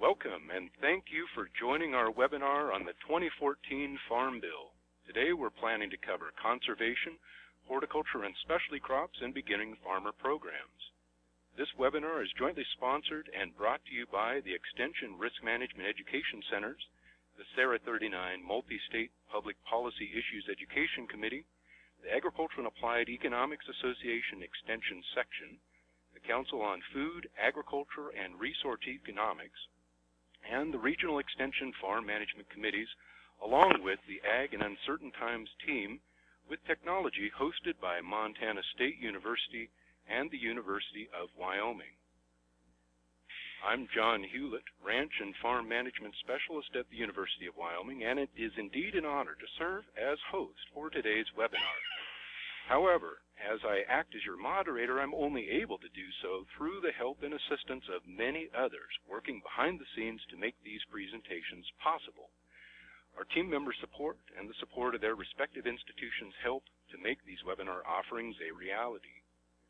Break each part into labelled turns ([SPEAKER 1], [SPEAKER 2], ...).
[SPEAKER 1] Welcome and thank you for joining our webinar on the 2014 Farm Bill. Today we're planning to cover conservation, horticulture and specialty crops, and beginning farmer programs. This webinar is jointly sponsored and brought to you by the Extension Risk Management Education Centers, the SARA 39 Multi-State Public Policy Issues Education Committee, the Agriculture and Applied Economics Association Extension Section, the Council on Food, Agriculture, and Resource Economics, and the Regional Extension Farm Management Committees, along with the Ag and Uncertain Times team with technology hosted by Montana State University and the University of Wyoming. I'm John Hewlett, Ranch and Farm Management Specialist at the University of Wyoming, and it is indeed an honor to serve as host for today's webinar. However, as I act as your moderator, I'm only able to do so through the help and assistance of many others working behind the scenes to make these presentations possible. Our team member support and the support of their respective institutions help to make these webinar offerings a reality.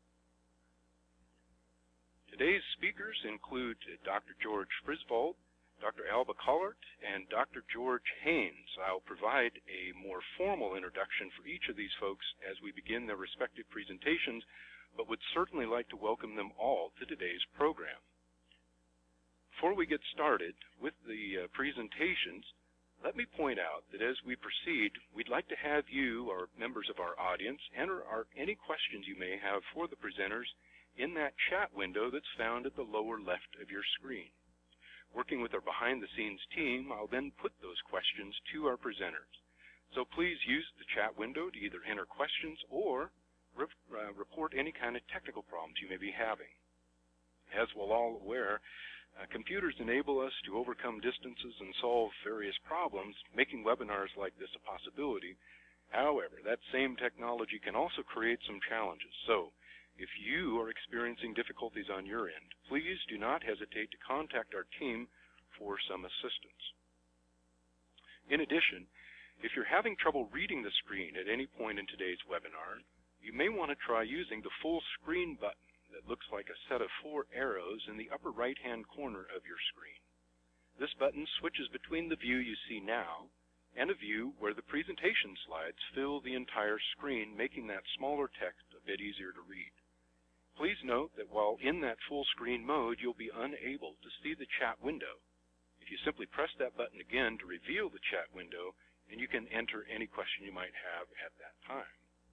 [SPEAKER 1] Today's speakers include Dr. George Frisvold, Dr. Alba Collart, and Dr. George Haynes. I'll provide a more formal introduction for each of these folks as we begin their respective presentations, but would certainly like to welcome them all to today's program. Before we get started with the presentations, let me point out that as we proceed, we'd like to have you, or members of our audience, enter any questions you may have for the presenters in that chat window that's found at the lower left of your screen. Working with our behind-the-scenes team, I'll then put those questions to our presenters. So please use the chat window to either enter questions or report any kind of technical problems you may be having. As we're all aware, computers enable us to overcome distances and solve various problems, making webinars like this a possibility. However, that same technology can also create some challenges. So, if you are experiencing difficulties on your end, please do not hesitate to contact our team for some assistance. In addition, if you're having trouble reading the screen at any point in today's webinar, you may want to try using the full screen button that looks like a set of 4 arrows in the upper right-hand corner of your screen. This button switches between the view you see now and a view where the presentation slides fill the entire screen, making that smaller text a bit easier to read. Please note that while in that full screen mode, you'll be unable to see the chat window. If you simply press that button again to reveal the chat window, and you can enter any question you might have at that time.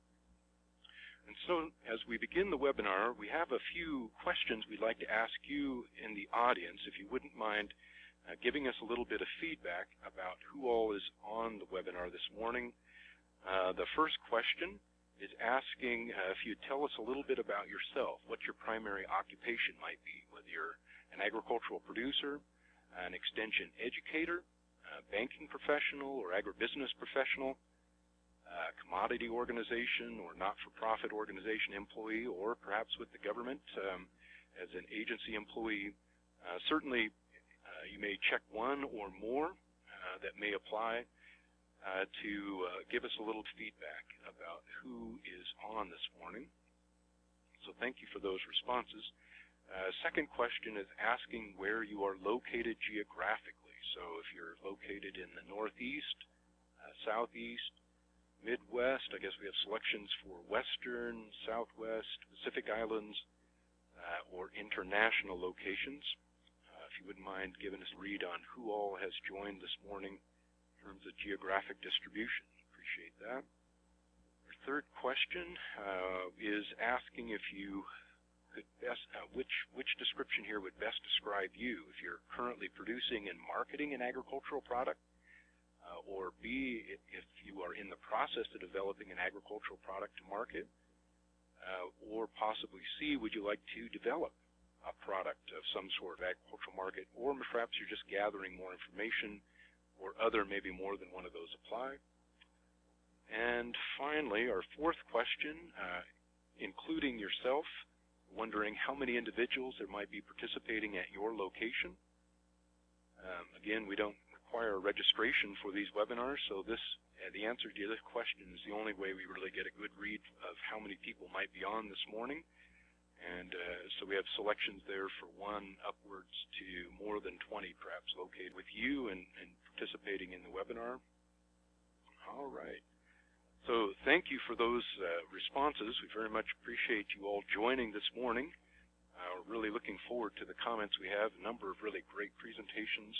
[SPEAKER 1] And so, as we begin the webinar, we have a few questions we'd like to ask you in the audience, if you wouldn't mind giving us a little bit of feedback about who all is on the webinar this morning. The first question is asking if you'd tell us a little bit about yourself, what your primary occupation might be, whether you're an agricultural producer, an extension educator, a banking professional or agribusiness professional, a commodity organization or not-for-profit organization employee, or perhaps with the government as an agency employee. Certainly, you may check one or more that may apply to give us a little feedback about who is on this morning. So thank you for those responses. Second question is asking where you are located geographically. So if you're located in the Northeast, Southeast, Midwest, I guess we have selections for Western, Southwest, Pacific Islands, or international locations. If you wouldn't mind giving us a read on who all has joined this morning in terms of geographic distribution. Appreciate that. Our third question is asking if you could best, which description here would best describe you, if you're currently producing and marketing an agricultural product, or B, if you are in the process of developing an agricultural product to market, or possibly C, would you like to develop a product of some sort of agricultural market, or perhaps you're just gathering more information, or other, maybe more than one of those apply. And finally, our fourth question, including yourself, wondering how many individuals there might be participating at your location. Again, we don't require registration for these webinars, so the answer to this question is the only way we really get a good read of how many people might be on this morning. And so we have selections there for 1 upwards to more than 20 perhaps located with you and participating in the webinar. All right. So thank you for those responses. We very much appreciate you all joining this morning. Really looking forward to the comments we have, a number of really great presentations.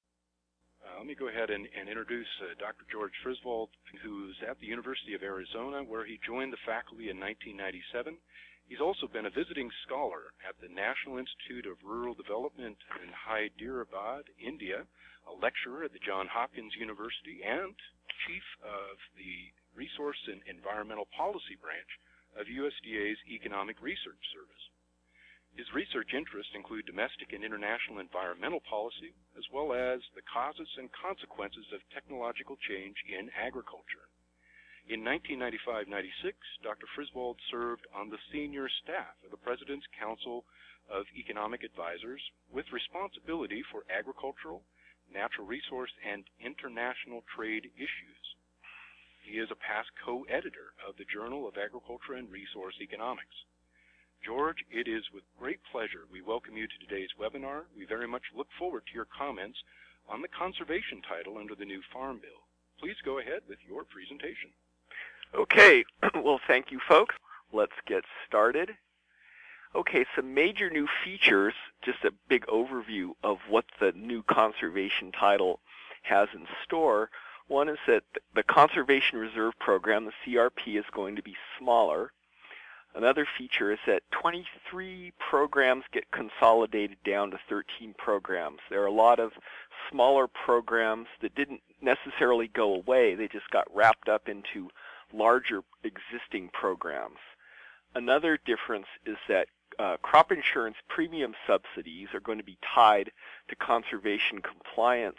[SPEAKER 1] Let me go ahead and introduce Dr. George Frisvold, who's at the University of Arizona, where he joined the faculty in 1997. He's also been a visiting scholar at the National Institute of Rural Development in Hyderabad, India, a lecturer at the Johns Hopkins University, and chief of the Resource and Environmental Policy Branch of USDA's Economic Research Service. His research interests include domestic and international environmental policy, as well as the causes and consequences of technological change in agriculture. In 1995-96, Dr. Frisvold served on the senior staff of the President's Council of Economic Advisors with responsibility for agricultural, natural resource, and international trade issues. He is a past co-editor of the Journal of Agriculture and Resource Economics. George, it is with great pleasure we welcome you to today's webinar. We very much look forward to your comments on the conservation title under the new Farm Bill. Please go ahead with your presentation.
[SPEAKER 2] Okay, well, thank you, folks. Let's get started. Okay, some major new features, just a big overview of what the new conservation title has in store. One is that the Conservation Reserve Program, the CRP, is going to be smaller. Another feature is that 23 programs get consolidated down to 13 programs. There are a lot of smaller programs that didn't necessarily go away. They just got wrapped up into larger existing programs. Another difference is that crop insurance premium subsidies are going to be tied to conservation compliance.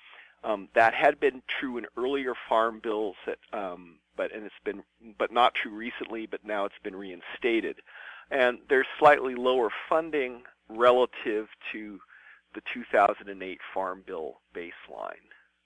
[SPEAKER 2] That had been true in earlier farm bills, but not true recently, but now it's been reinstated. And there's slightly lower funding relative to the 2008 Farm Bill baseline.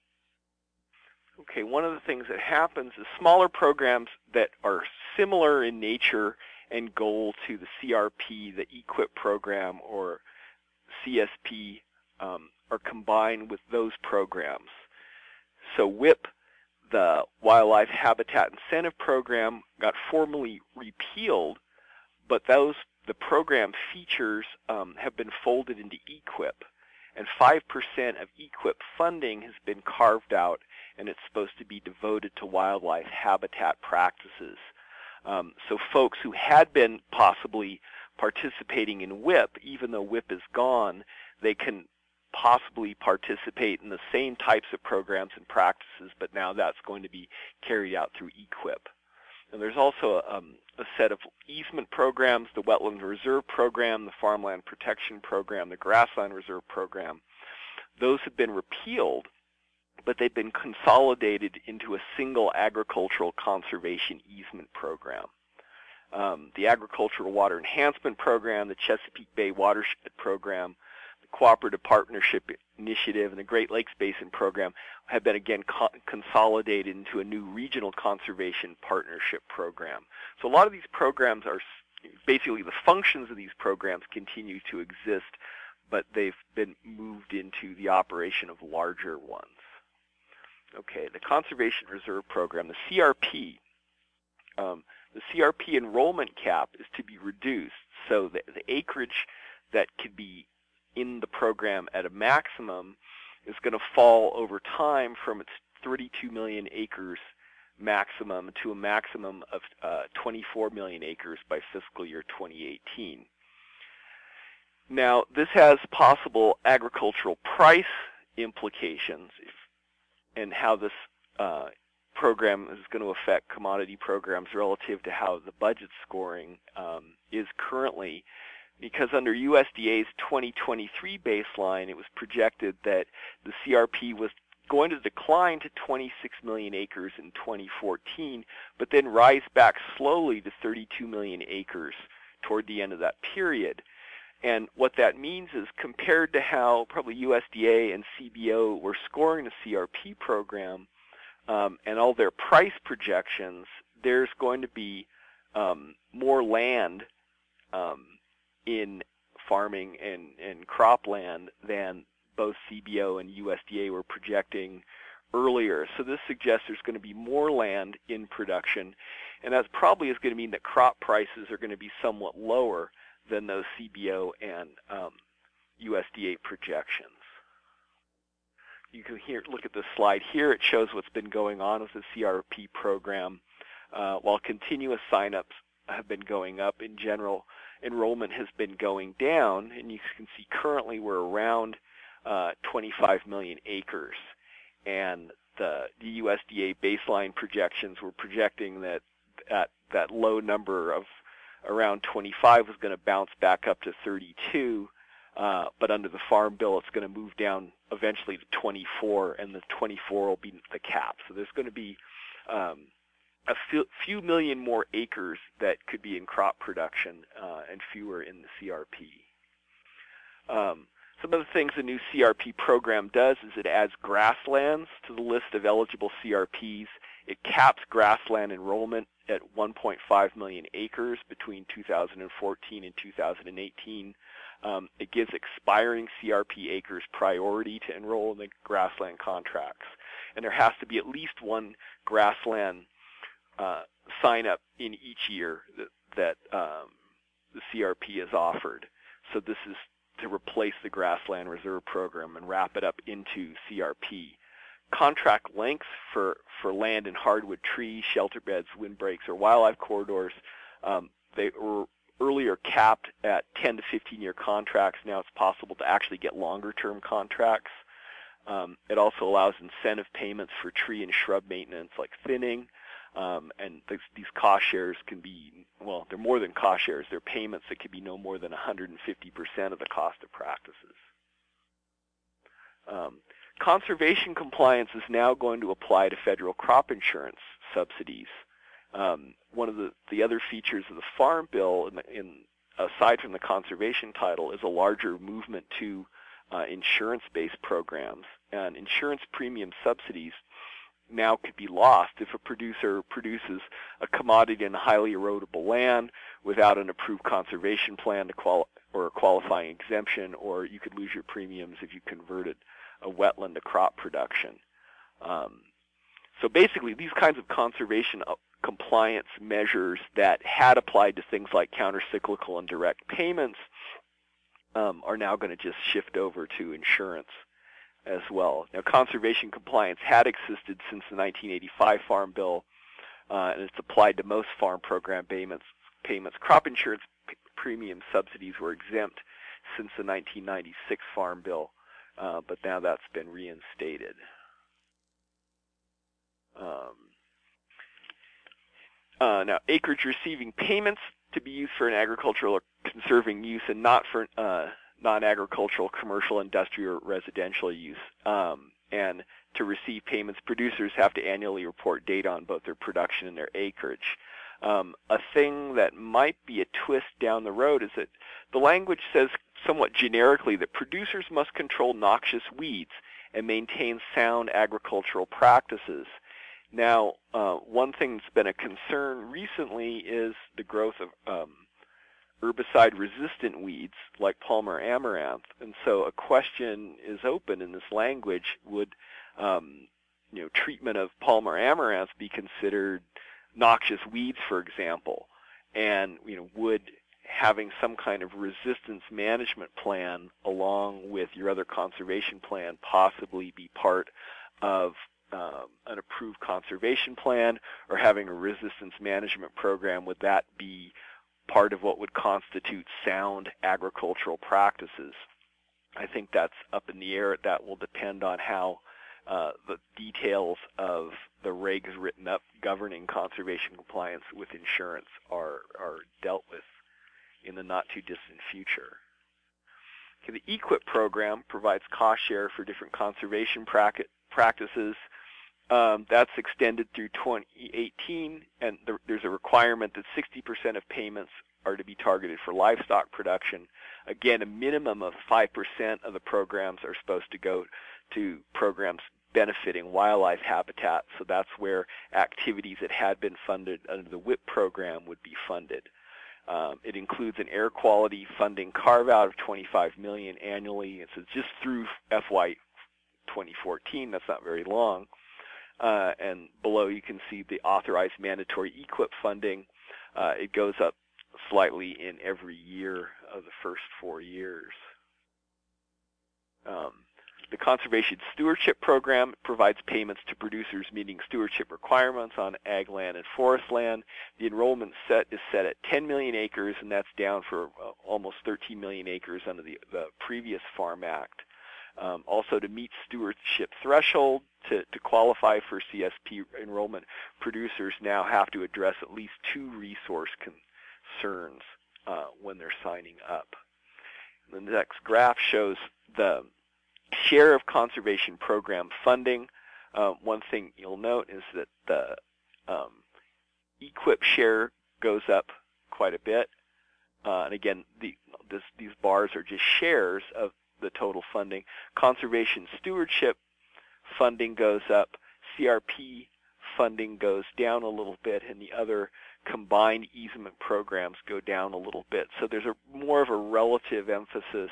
[SPEAKER 2] Okay, one of the things that happens is smaller programs that are similar in nature and goal to the CRP, the EQIP program, or CSP, are combined with those programs. So WIP, the Wildlife Habitat Incentive Program, got formally repealed, but the program features have been folded into EQIP, and 5% of EQIP funding has been carved out, and it's supposed to be devoted to wildlife habitat practices. So folks who had been possibly participating in WIP, even though WIP is gone, they can possibly participate in the same types of programs and practices, but now that's going to be carried out through EQIP. And there's also a set of easement programs, the Wetland Reserve Program, the Farmland Protection Program, the Grassland Reserve Program. Those have been repealed, but they've been consolidated into a single agricultural conservation easement program. The Agricultural Water Enhancement Program, the Chesapeake Bay Watershed Program, the Cooperative Partnership Initiative, and the Great Lakes Basin Program have been again consolidated into a new regional conservation partnership program. So a lot of these programs are basically, the functions of these programs continue to exist, but they've been moved into the operation of larger ones. Okay, the Conservation Reserve Program, the CRP. The CRP enrollment cap is to be reduced, so the acreage that could be in the program at a maximum is going to fall over time from its 32 million acres maximum to a maximum of 24 million acres by fiscal year 2018. Now, this has possible agricultural price implications and how this program is going to affect commodity programs relative to how the budget scoring is currently. Because under USDA's 2023 baseline, it was projected that the CRP was going to decline to 26 million acres in 2014, but then rise back slowly to 32 million acres toward the end of that period. And what that means is, compared to how probably USDA and CBO were scoring the CRP program and all their price projections, there's going to be more land in farming and cropland than both CBO and USDA were projecting earlier. So this suggests there's going to be more land in production, and that probably is going to mean that crop prices are going to be somewhat lower than those CBO and USDA projections. You can look at this slide here. It shows what's been going on with the CRP program. While continuous signups have been going up, in general, enrollment has been going down, and you can see currently we're around 25 million acres. And the USDA baseline projections were projecting that that low number of around 25 was going to bounce back up to 32, but under the Farm Bill it's going to move down eventually to 24, and the 24 will be the cap. So there's going to be a few million more acres that could be in crop production and fewer in the CRP. Some of the things the new CRP program does is it adds grasslands to the list of eligible CRPs. It caps grassland enrollment at 1.5 million acres between 2014 and 2018. It gives expiring CRP acres priority to enroll in the grassland contracts. And there has to be at least one grassland sign up in each year that the CRP is offered. So this is to replace the grassland reserve program and wrap it up into CRP. Contract lengths for land and hardwood trees, shelter beds, windbreaks, or wildlife corridors, they were earlier capped at 10 to 15-year contracts. Now it's possible to actually get longer-term contracts. It also allows incentive payments for tree and shrub maintenance like thinning, and these cost shares can be, well, they're more than cost shares. They're payments that can be no more than 150% of the cost of practices. Conservation compliance is now going to apply to federal crop insurance subsidies. One of the other features of the Farm Bill, aside from the conservation title, is a larger movement to insurance-based programs. And insurance premium subsidies now could be lost if a producer produces a commodity in highly erodible land without an approved conservation plan or a qualifying exemption, or you could lose your premiums if you converted a wetland to crop production. So basically, these kinds of conservation compliance measures that had applied to things like countercyclical and direct payments are now going to just shift over to insurance as well. Now, conservation compliance had existed since the 1985 Farm Bill, and it's applied to most farm program payments. Crop insurance premium subsidies were exempt since the 1996 Farm Bill, but now that's been reinstated. Now, acreage receiving payments to be used for an agricultural or conserving use and not for non-agricultural, commercial, industrial, or residential use. And to receive payments, producers have to annually report data on both their production and their acreage. A thing that might be a twist down the road is that the language says somewhat generically that producers must control noxious weeds and maintain sound agricultural practices. Now, one thing that's been a concern recently is the growth of herbicide-resistant weeds like Palmer amaranth, and so a question is open in this language: would treatment of Palmer amaranth be considered noxious weeds, for example? And would having some kind of resistance management plan along with your other conservation plan possibly be part of an approved conservation plan, or having a resistance management program, would that be part of what would constitute sound agricultural practices? I think that's up in the air. That will depend on how the details of the regs written up governing conservation compliance with insurance are dealt with in the not-too-distant future. Okay, the EQIP program provides cost share for different conservation practices. That's extended through 2018, and there's a requirement that 60% of payments are to be targeted for livestock production. Again, a minimum of 5% of the programs are supposed to go to programs benefiting wildlife habitat, so that's where activities that had been funded under the WIP program would be funded. It includes an air quality funding carve-out of $25 million annually. It's just through FY 2014. That's not very long. And below you can see the authorized mandatory EQIP funding. It goes up slightly in every year of the first 4 years. The Conservation Stewardship Program provides payments to producers meeting stewardship requirements on ag land and forest land. The enrollment is set at 10 million acres, and that's down for almost 13 million acres under the previous Farm Act. Also, to meet stewardship threshold to qualify for CSP enrollment, producers now have to address at least 2 resource concerns when they're signing up. The next graph shows the share of conservation program funding. One thing you'll note is that the EQIP share goes up quite a bit. And again, these bars are just shares of the total funding. Conservation stewardship funding goes up. CRP funding goes down a little bit, and the other combined easement programs go down a little bit. So there's more of a relative emphasis,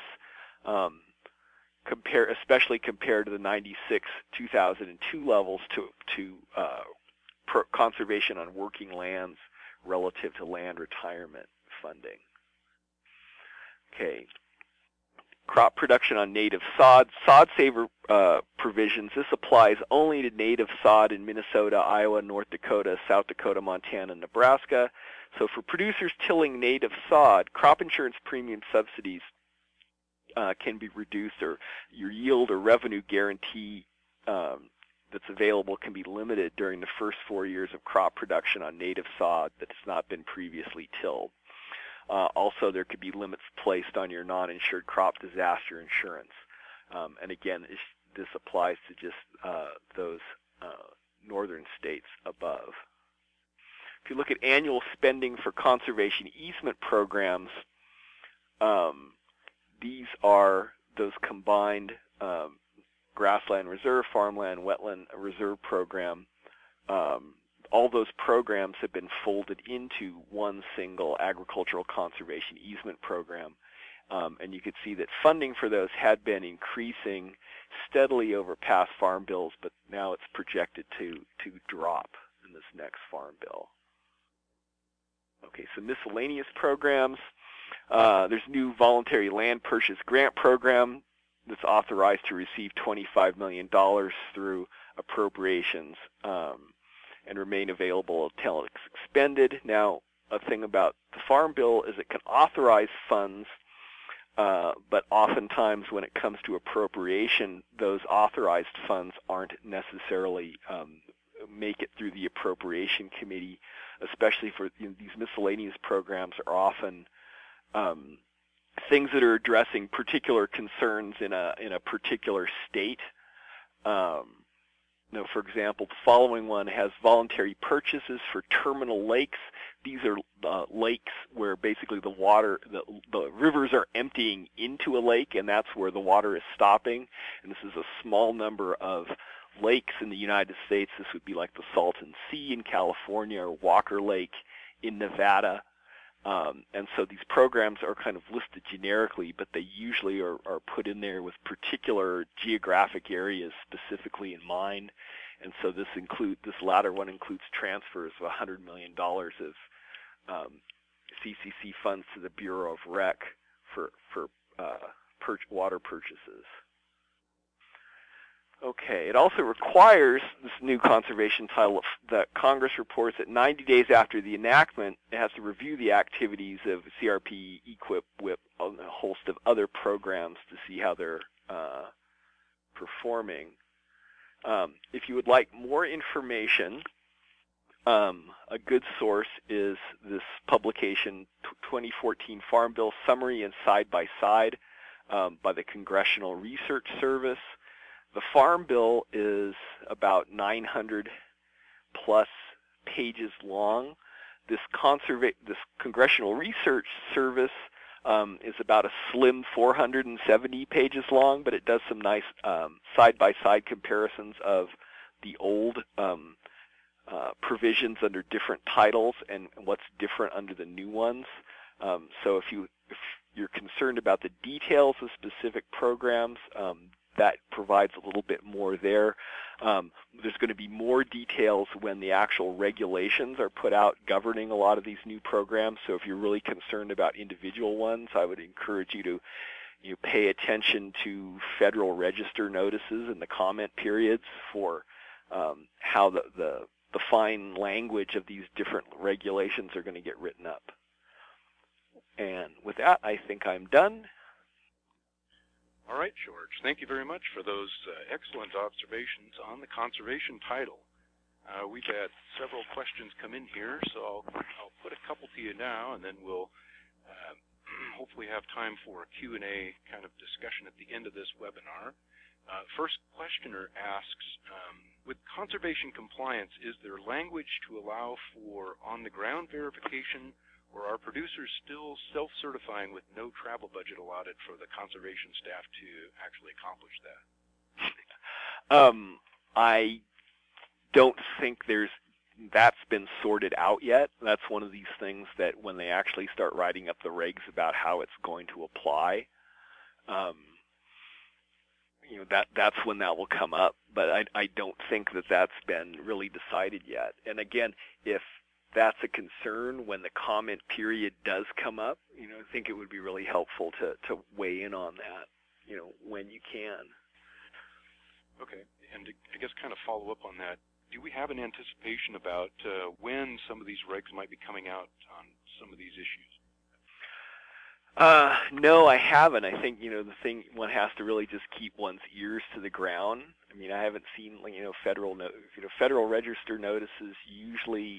[SPEAKER 2] especially compared to the 96, 2002 levels to conservation on working lands relative to land retirement funding. Okay. Crop production on native sod saver provisions. This applies only to native sod in Minnesota, Iowa, North Dakota, South Dakota, Montana, and Nebraska. So for producers tilling native sod, crop insurance premium subsidies can be reduced, or your yield or revenue guarantee that's available can be limited during the first 4 years of crop production on native sod that has not been previously tilled. Also, there could be limits placed on your non-insured crop disaster insurance. And again, this applies to just those northern states above. If you look at annual spending for conservation easement programs, these are those combined grassland reserve, farmland, wetland reserve program. All those programs have been folded into one single agricultural conservation easement program. And you could see that funding for those had been increasing steadily over past farm bills, but now it's projected to drop in this next farm bill. Okay, so miscellaneous programs. There's new voluntary land purchase grant program that's authorized to receive $25 million through appropriations and remain available until it's expended. Now, a thing about the Farm Bill is it can authorize funds, but oftentimes when it comes to appropriation, those authorized funds aren't necessarily make it through the appropriation committee, especially for these miscellaneous programs are often things that are addressing particular concerns in a particular state. For example, the following one has voluntary purchases for terminal lakes. These are lakes where basically the water, the rivers are emptying into a lake, and that's where the water is stopping. And this is a small number of lakes in the United States. This would be like the Salton Sea in California or Walker Lake in Nevada. And so these programs are kind of listed generically, but they usually are put in there with particular geographic areas specifically in mind. And so this latter one includes transfers of $100 million of CCC funds to the Bureau of Rec for water purchases. Okay, it also requires, this new conservation title, that Congress reports that 90 days after the enactment, it has to review the activities of CRP, EQIP, WIP, and a host of other programs to see how they're performing. If you would like more information, a good source is this publication, 2014 Farm Bill Summary and Side-by-Side by the Congressional Research Service. The Farm Bill is about 900 plus pages long. This Congressional Research Service is about a slim 470 pages long, but it does some nice side-by-side comparisons of the old provisions under different titles and what's different under the new ones. So if you're concerned about the details of specific programs, that provides a little bit more there. There's going to be more details when the actual regulations are put out governing a lot of these new programs. So if you're really concerned about individual ones, I would encourage you to pay attention to Federal Register notices and the comment periods for how the fine language of these different regulations are going to get written up. And with that, I think I'm done.
[SPEAKER 1] All right, George. Thank you very much for those excellent observations on the conservation title. We've had several questions come in here, so I'll put a couple to you now, and then we'll hopefully have time for a Q&A kind of discussion at the end of this webinar. First questioner asks, with conservation compliance, is there language to allow for on-the-ground verification, or are producers still self-certifying with no travel budget allotted for the conservation staff to actually accomplish that?
[SPEAKER 2] I don't think that's been sorted out yet. That's one of these things that when they actually start writing up the regs about how it's going to apply, that's when that will come up. But I don't think that's been really decided yet. And again, if that's a concern when the comment period does come up, I think it would be really helpful to weigh in on that, when you can.
[SPEAKER 1] Okay, and I guess kind of follow up on that, do we have an anticipation about when some of these regs might be coming out on some of these issues?
[SPEAKER 2] No, I haven't. I think, the thing, one has to really just keep one's ears to the ground. I mean, I haven't seen, Federal Register notices usually,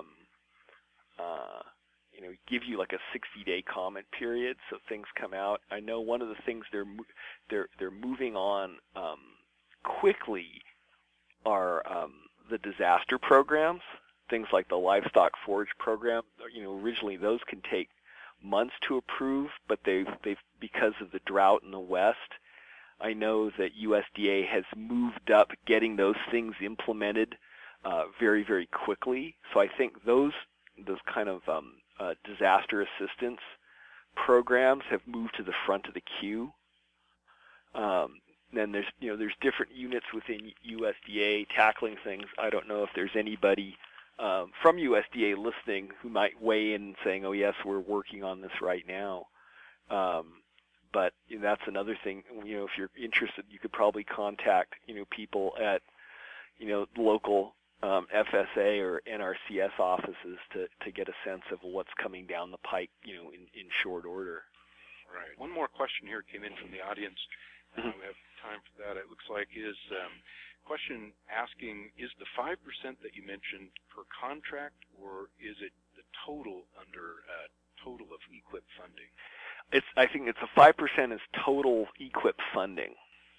[SPEAKER 2] give you like a 60-day comment period, so things come out. I know one of the things they're moving on quickly are the disaster programs, things like the livestock forage program. Originally those can take months to approve, but they've because of the drought in the West, I know that USDA has moved up getting those things implemented very, very quickly. So I think those kind of disaster assistance programs have moved to the front of the queue. Then there's different units within USDA tackling things. I don't know if there's anybody from USDA listening who might weigh in and saying, "Oh yes, we're working on this right now." But that's another thing. If you're interested, you could probably contact people at local FSA or NRCS offices to get a sense of what's coming down the pike, in short order.
[SPEAKER 1] Right. One more question here came in from the audience. We have time for that. It looks like is question asking, is the 5% that you mentioned per contract, or is it the total under total of EQIP funding?
[SPEAKER 2] I think it's a 5% is total EQIP funding.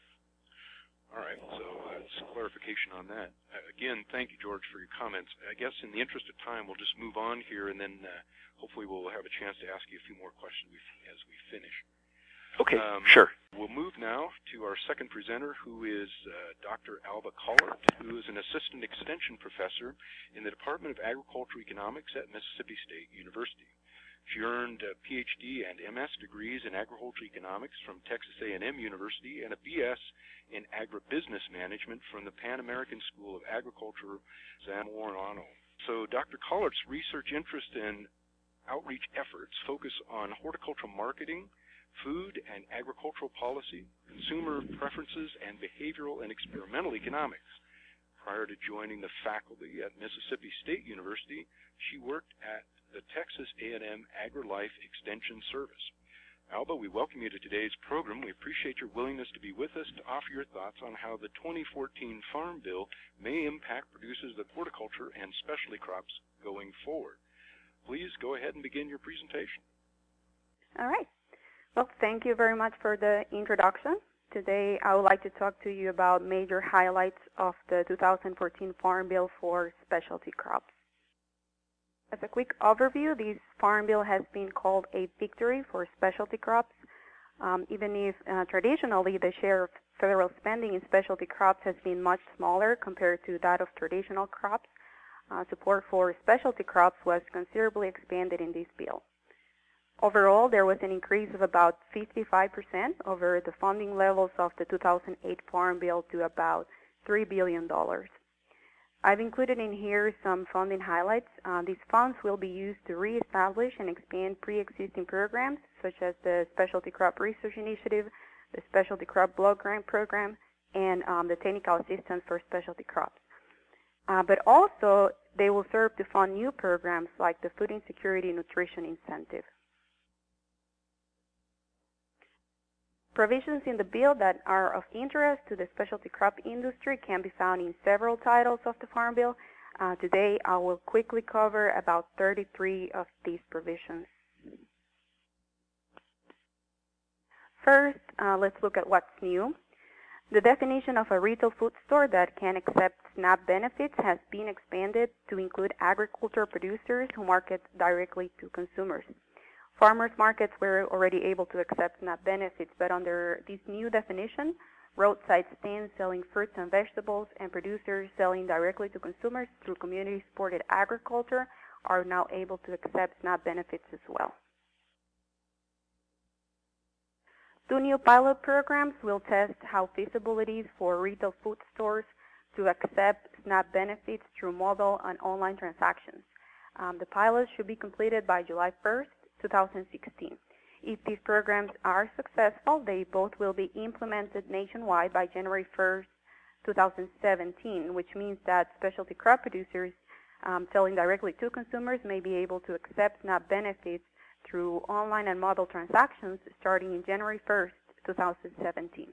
[SPEAKER 1] All right, so some clarification on that. Again, thank you, George, for your comments. I guess in the interest of time, we'll just move on here, and then hopefully we'll have a chance to ask you a few more questions as we finish.
[SPEAKER 2] Okay, sure.
[SPEAKER 1] We'll move now to our second presenter, who is Dr. Alba Collard, who is an assistant extension professor in the Department of Agricultural Economics at Mississippi State University. She earned a PhD and MS degrees in agricultural economics from Texas A&M University and a BS in agribusiness management from the Pan American School of Agriculture, Zamorano. So Dr. Collard's research interest in outreach efforts focus on horticultural marketing, food and agricultural policy, consumer preferences, and behavioral and experimental economics. Prior to joining the faculty at Mississippi State University, she worked at the Texas A&M AgriLife Extension Service. Alba, we welcome you to today's program. We appreciate your willingness to be with us to offer your thoughts on how the 2014 Farm Bill may impact producers of horticulture and specialty crops going forward. Please go ahead and begin your presentation.
[SPEAKER 3] All right. Well, thank you very much for the introduction. Today, I would like to talk to you about major highlights of the 2014 Farm Bill for specialty crops. As a quick overview, this Farm Bill has been called a victory for specialty crops, even if traditionally the share of federal spending in specialty crops has been much smaller compared to that of traditional crops. Support for specialty crops was considerably expanded in this bill. Overall, there was an increase of about 55% over the funding levels of the 2008 Farm Bill to about $3 billion. I've included in here some funding highlights. These funds will be used to reestablish and expand pre-existing programs such as the Specialty Crop Research Initiative, the Specialty Crop Block Grant Program, and the Technical Assistance for Specialty Crops. But also, they will serve to fund new programs like the Food Insecurity Nutrition Incentive. Provisions in the bill that are of interest to the specialty crop industry can be found in several titles of the Farm Bill. Today, I will quickly cover about 33 of these provisions. First, let's look at what's new. The definition of a retail food store that can accept SNAP benefits has been expanded to include agriculture producers who market directly to consumers. Farmers markets were already able to accept SNAP benefits, but under this new definition, roadside stands selling fruits and vegetables and producers selling directly to consumers through community-supported agriculture are now able to accept SNAP benefits as well. Two new pilot programs will test how feasible it is for retail food stores to accept SNAP benefits through mobile and online transactions. The pilots should be completed by July 1st, 2016. If these programs are successful, they both will be implemented nationwide by January 1st, 2017, which means that specialty crop producers selling directly to consumers may be able to accept SNAP benefits through online and mobile transactions starting in January 1st, 2017.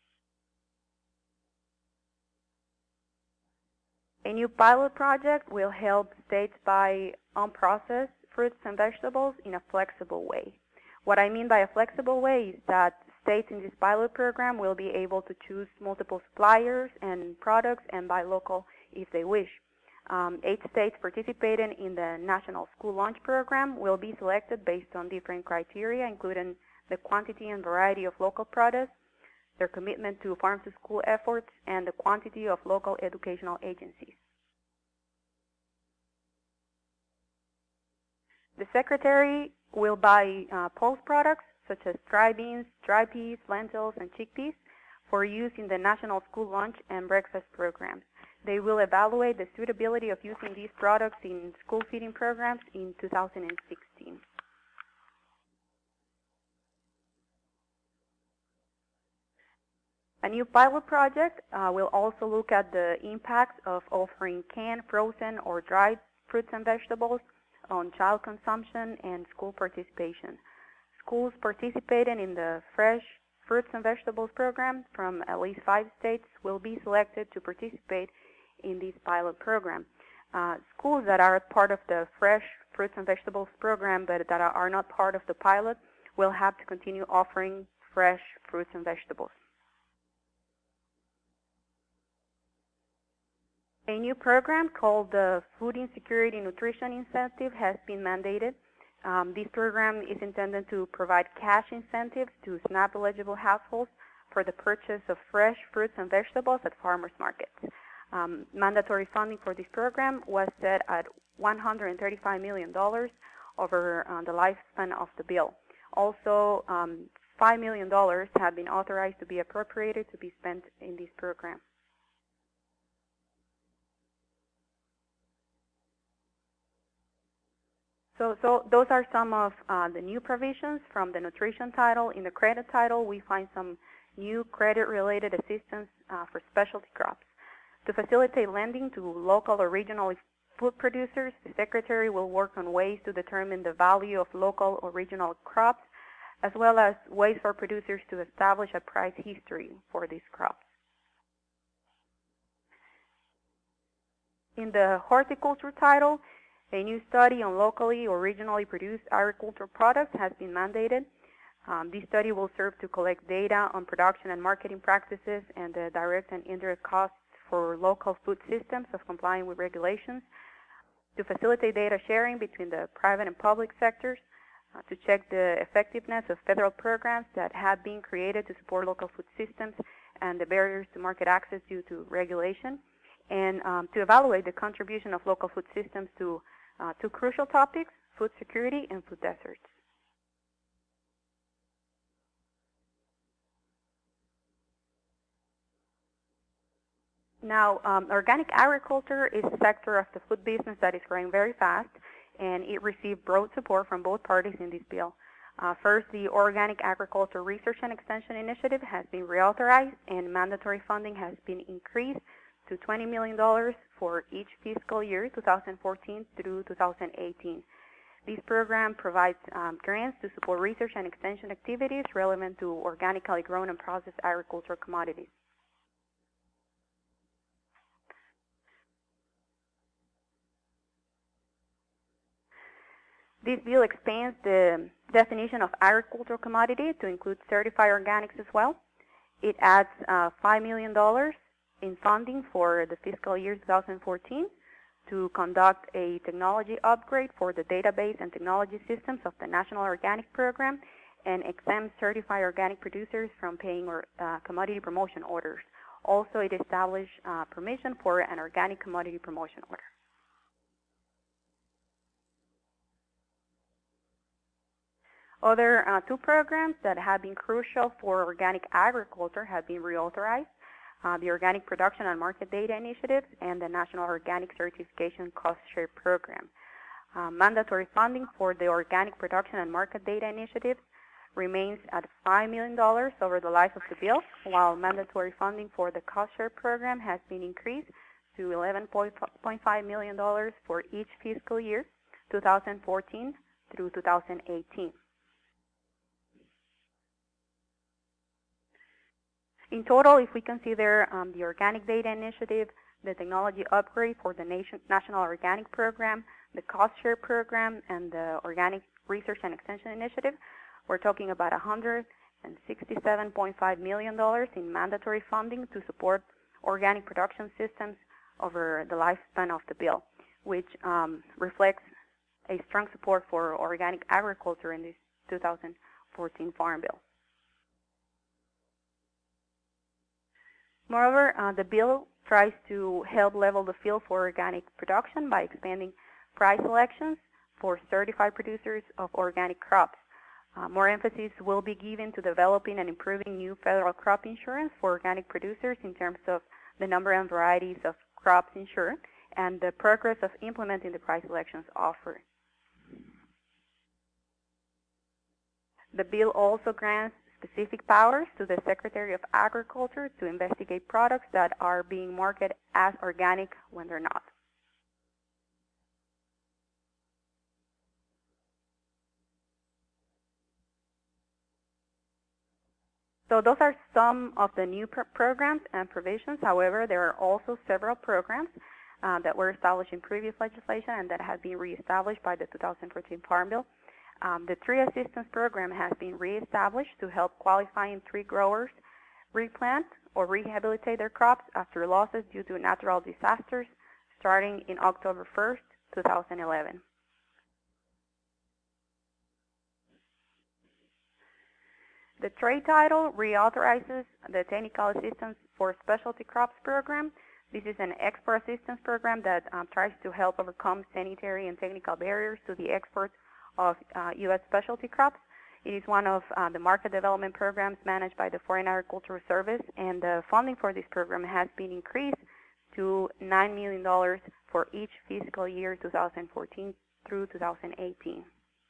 [SPEAKER 3] A new pilot project will help states buy unprocessed fruits and vegetables in a flexible way. What I mean by a flexible way is that states in this pilot program will be able to choose multiple suppliers and products and buy local if they wish. 8 states participating in the National School Lunch Program will be selected based on different criteria, including the quantity and variety of local produce, their commitment to farm-to-school efforts, and the quantity of local educational agencies. The Secretary will buy pulse products such as dry beans, dry peas, lentils, and chickpeas for use in the National School Lunch and Breakfast programs. They will evaluate the suitability of using these products in school feeding programs in 2016. A new pilot project will also look at the impact of offering canned, frozen, or dried fruits and vegetables on child consumption and school participation. Schools participating in the Fresh Fruits and Vegetables program from at least 5 states will be selected to participate in this pilot program. Schools that are part of the Fresh Fruits and Vegetables program but that are not part of the pilot will have to continue offering fresh fruits and vegetables. A new program called the Food Insecurity Nutrition Incentive has been mandated. This program is intended to provide cash incentives to SNAP-eligible households for the purchase of fresh fruits and vegetables at farmers markets. Mandatory funding for this program was set at $135 million over the lifespan of the bill. Also, $5 million have been authorized to be appropriated to be spent in this program. So those are some of the new provisions from the nutrition title. In the credit title, we find some new credit-related assistance for specialty crops. To facilitate lending to local or regional food producers, the Secretary will work on ways to determine the value of local or regional crops, as well as ways for producers to establish a price history for these crops. In the horticulture title, a new study on locally or regionally produced agricultural products has been mandated. This study will serve to collect data on production and marketing practices and the direct and indirect costs for local food systems of complying with regulations, to facilitate data sharing between the private and public sectors, to check the effectiveness of federal programs that have been created to support local food systems and the barriers to market access due to regulation, and to evaluate the contribution of local food systems to two crucial topics, food security and food deserts. Now, organic agriculture is a sector of the food business that is growing very fast, and it received broad support from both parties in this bill. First, the Organic Agriculture Research and Extension Initiative has been reauthorized, and mandatory funding has been increased to $20 million for each fiscal year, 2014 through 2018. This program provides grants to support research and extension activities relevant to organically grown and processed agricultural commodities. This bill expands the definition of agricultural commodity to include certified organics as well. It adds $5 million in funding for the fiscal year 2014 to conduct a technology upgrade for the database and technology systems of the National Organic Program and exempt certified organic producers from paying commodity promotion orders. Also, it established permission for an organic commodity promotion order. Other two programs that have been crucial for organic agriculture have been reauthorized. The Organic Production and Market Data Initiative and the National Organic Certification Cost Share Program. Mandatory funding for the Organic Production and Market Data Initiative remains at $5 million over the life of the bill, while mandatory funding for the Cost Share Program has been increased to $11.5 million for each fiscal year, 2014 through 2018. In total, if we consider the Organic Data Initiative, the technology upgrade for the National Organic Program, the Cost Share Program, and the Organic Research and Extension Initiative, we're talking about $167.5 million in mandatory funding to support organic production systems over the lifespan of the bill, which reflects a strong support for organic agriculture in this 2014 Farm Bill. Moreover, the bill tries to help level the field for organic production by expanding price selections for certified producers of organic crops. More emphasis will be given to developing and improving new federal crop insurance for organic producers in terms of the number and varieties of crops insured and the progress of implementing the price selections offered. The bill also grants specific powers to the Secretary of Agriculture to investigate products that are being marketed as organic when they're not. So those are some of the new programs and provisions. However, there are also several programs that were established in previous legislation and that have been reestablished by the 2014 Farm Bill. The Tree Assistance Program has been reestablished to help qualifying tree growers replant or rehabilitate their crops after losses due to natural disasters starting in October 1st, 2011. The trade title reauthorizes the Technical Assistance for Specialty Crops Program. This is an export assistance program that tries to help overcome sanitary and technical barriers to the export of U.S. specialty crops. It is one of the market development programs managed by the Foreign Agricultural Service, and the funding for this program has been increased to $9 million for each fiscal year 2014 through 2018.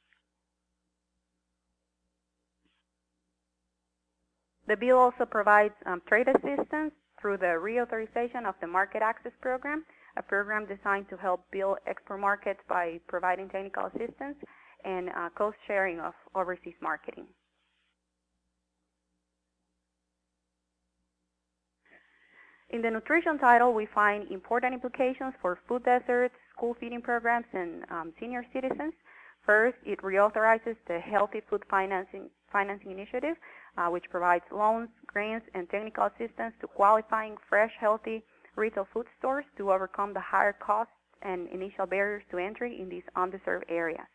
[SPEAKER 3] The bill also provides trade assistance through the reauthorization of the Market Access Program, a program designed to help build export markets by providing technical assistance and cost sharing of overseas marketing. In the nutrition title, we find important implications for food deserts, school feeding programs, and senior citizens. First, it reauthorizes the Healthy Food Financing Initiative, which provides loans, grants, and technical assistance to qualifying fresh, healthy retail food stores to overcome the higher costs and initial barriers to entry in these underserved areas.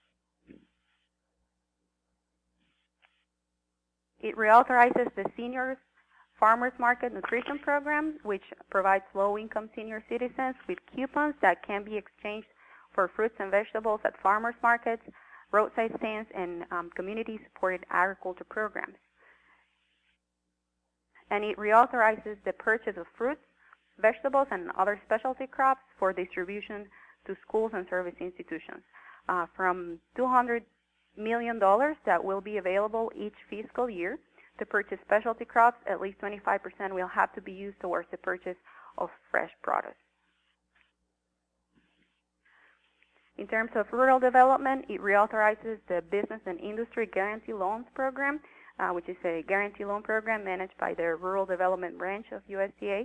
[SPEAKER 3] It reauthorizes the Seniors Farmers Market Nutrition Program, which provides low-income senior citizens with coupons that can be exchanged for fruits and vegetables at farmers markets, roadside stands, and community-supported agriculture programs. And it reauthorizes the purchase of fruits, vegetables and other specialty crops for distribution to schools and service institutions. From $200 million that will be available each fiscal year to purchase specialty crops, at least 25% will have to be used towards the purchase of fresh produce. In terms of rural development, it reauthorizes the Business and Industry Guarantee Loans Program, which is a guarantee loan program managed by the Rural Development Branch of USDA.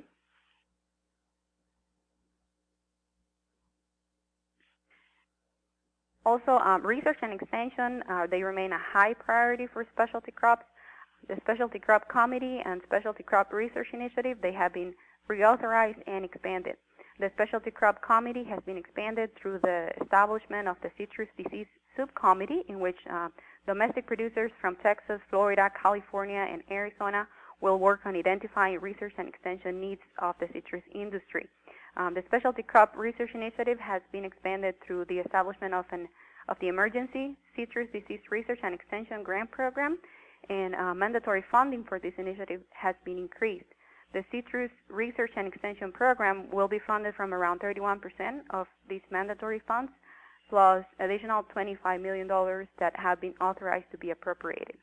[SPEAKER 3] Also, research and extension, they remain a high priority for specialty crops. The Specialty Crop Committee and Specialty Crop Research Initiative, they have been reauthorized and expanded. The Specialty Crop Committee has been expanded through the establishment of the Citrus Disease Subcommittee, in which domestic producers from Texas, Florida, California, and Arizona will work on identifying research and extension needs of the citrus industry. The Specialty Crop Research Initiative has been expanded through the establishment of the Emergency Citrus Disease Research and Extension Grant Program, and mandatory funding for this initiative has been increased. The Citrus Research and Extension Program will be funded from around 31% of these mandatory funds, plus additional $25 million that have been authorized to be appropriated.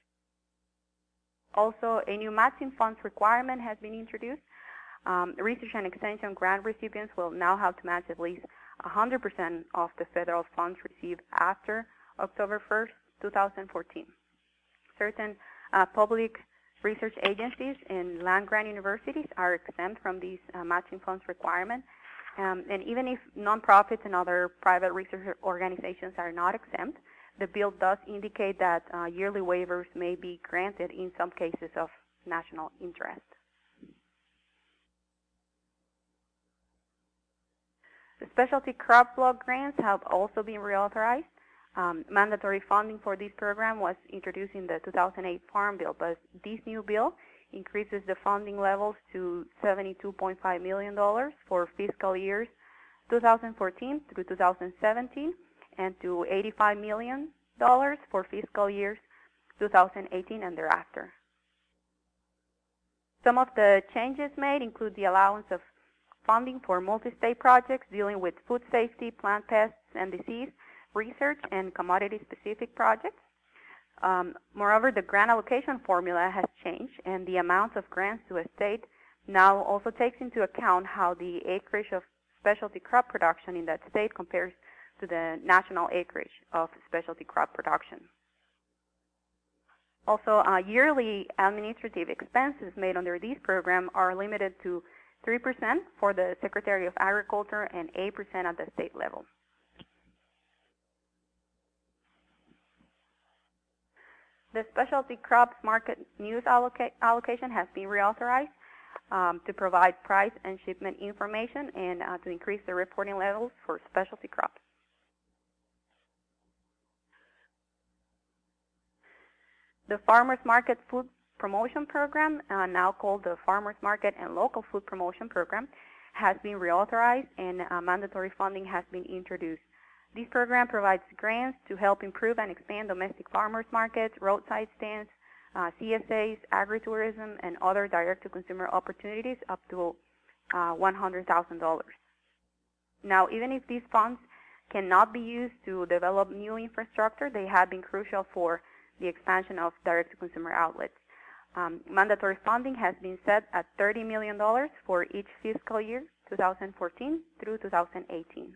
[SPEAKER 3] Also, a new matching funds requirement has been introduced. Research and extension grant recipients will now have to match at least 100% of the federal funds received after October 1st, 2014. Certain public research agencies and land-grant universities are exempt from these matching funds requirement. And even if nonprofits and other private research organizations are not exempt, the bill does indicate that yearly waivers may be granted in some cases of national interest. The specialty crop block grants have also been reauthorized. Mandatory funding for this program was introduced in the 2008 Farm Bill, but this new bill increases the funding levels to $72.5 million for fiscal years 2014 through 2017 and to $85 million for fiscal years 2018 and thereafter. Some of the changes made include the allowance of funding for multi-state projects dealing with food safety, plant pests and disease, research, and commodity-specific projects. Moreover, the grant allocation formula has changed, and the amount of grants to a state now also takes into account how the acreage of specialty crop production in that state compares to the national acreage of specialty crop production. Also, yearly administrative expenses made under this program are limited to 3% for the Secretary of Agriculture and 8% at the state level. The specialty crops market news allocation has been reauthorized to provide price and shipment information and to increase the reporting levels for specialty crops. The Farmers Market Food Promotion Program, now called the Farmers Market and Local Food Promotion Program, has been reauthorized and mandatory funding has been introduced. This program provides grants to help improve and expand domestic farmers markets, roadside stands, CSAs, agritourism, and other direct-to-consumer opportunities up to $100,000. Now, even if these funds cannot be used to develop new infrastructure, they have been crucial for the expansion of direct-to-consumer outlets. Mandatory funding has been set at $30 million for each fiscal year, 2014 through 2018.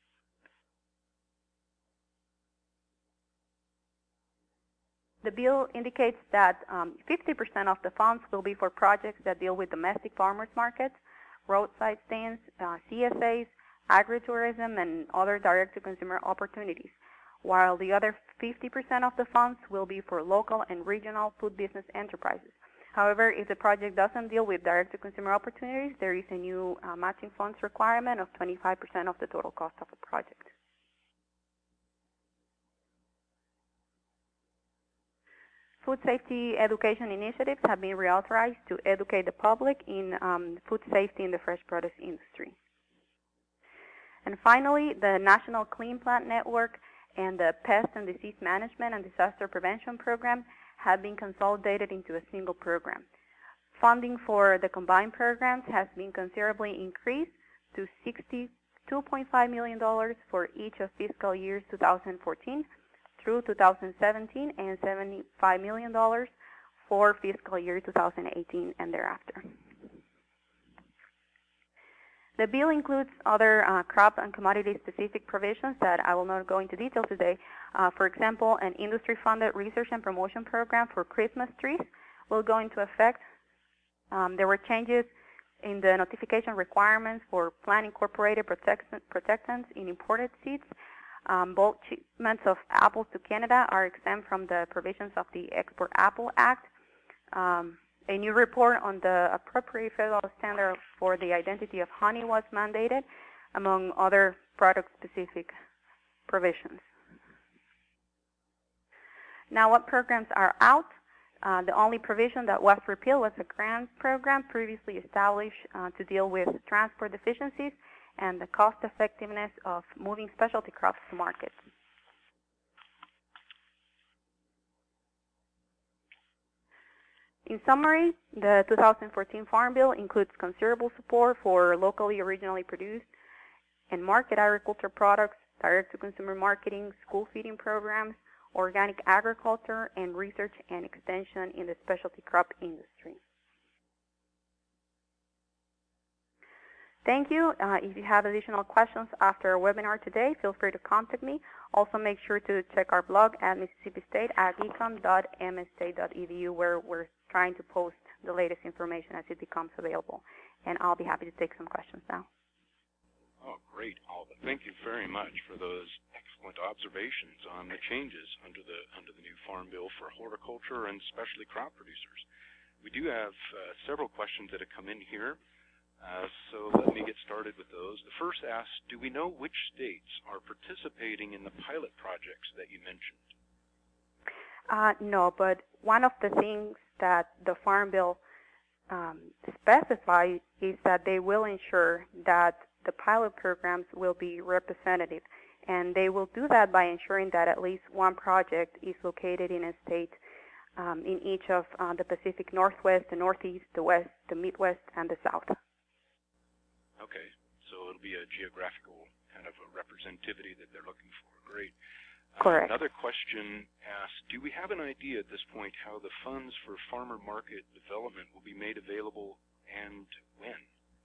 [SPEAKER 3] The bill indicates that 50% of the funds will be for projects that deal with domestic farmers markets, roadside stands, CSAs, agritourism, and other direct-to-consumer opportunities, while the other 50% of the funds will be for local and regional food business enterprises. However, if the project doesn't deal with direct-to-consumer opportunities, there is a new matching funds requirement of 25% of the total cost of a project. Food safety education initiatives have been reauthorized to educate the public in food safety in the fresh produce industry. And finally, the National Clean Plant Network and the Pest and Disease Management and Disaster Prevention Program have been consolidated into a single program. funding for the combined programs has been considerably increased to $62.5 million for each of fiscal years 2014 through 2017 and $75 million for fiscal year 2018 and thereafter. The bill includes other crop and commodity-specific provisions that I will not go into detail today. For example, an industry-funded research and promotion program for Christmas trees will go into effect. There were changes in the notification requirements for plant-incorporated protectants in imported seeds. Bulk shipments of apples to Canada are exempt from the provisions of the Export Apple Act. A new report on the appropriate federal standard for the identity of honey was mandated, among other product-specific provisions. Now, what programs are out? The only provision that was repealed was a grant program previously established to deal with transport deficiencies and the cost effectiveness of moving specialty crops to market. In summary, the 2014 Farm Bill includes considerable support for locally, regionally produced and market agriculture products, direct-to-consumer marketing, school feeding programs, organic agriculture, and research and extension in the specialty crop industry. Thank you. If you have additional questions after our webinar today, feel free to contact me. Also, make sure to check our blog at mississippistateagecon.mstate.edu, where we're trying to post the latest information as it becomes available. And I'll be happy to take some questions now.
[SPEAKER 1] Oh, great, Alba. Thank you very much for those excellent observations on the changes under the new Farm Bill for horticulture and specialty crop producers. We do have several questions that have come in here. So let me get started with those. The first asks, do we know which states are participating in the pilot projects that you mentioned?
[SPEAKER 3] No, but one of the things that the Farm Bill specifies is that they will ensure that the pilot programs will be representative, and they will do that by ensuring that at least one project is located in a state in each of the Pacific Northwest, the Northeast, the West, the Midwest, and the South.
[SPEAKER 1] Okay, so it'll be a geographical kind of a representativity that they're looking for. Great.
[SPEAKER 3] Correct.
[SPEAKER 1] Another question asks, do we have an idea at this point how the funds for farmer market development will be made available and when?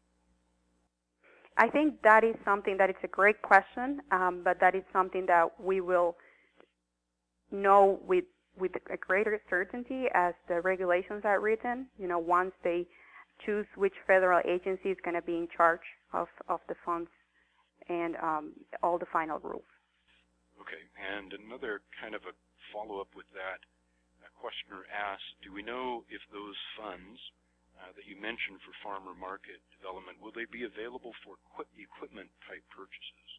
[SPEAKER 3] I think that is something that is a great question, but that is something that we will know with a greater certainty as the regulations are written, once they choose which federal agency is going to be in charge of the funds and all the final rules.
[SPEAKER 1] Okay, and another kind of a follow-up with that, a questioner asks, do we know if those funds that you mentioned for farmer market development, will they be available for equipment-type purchases?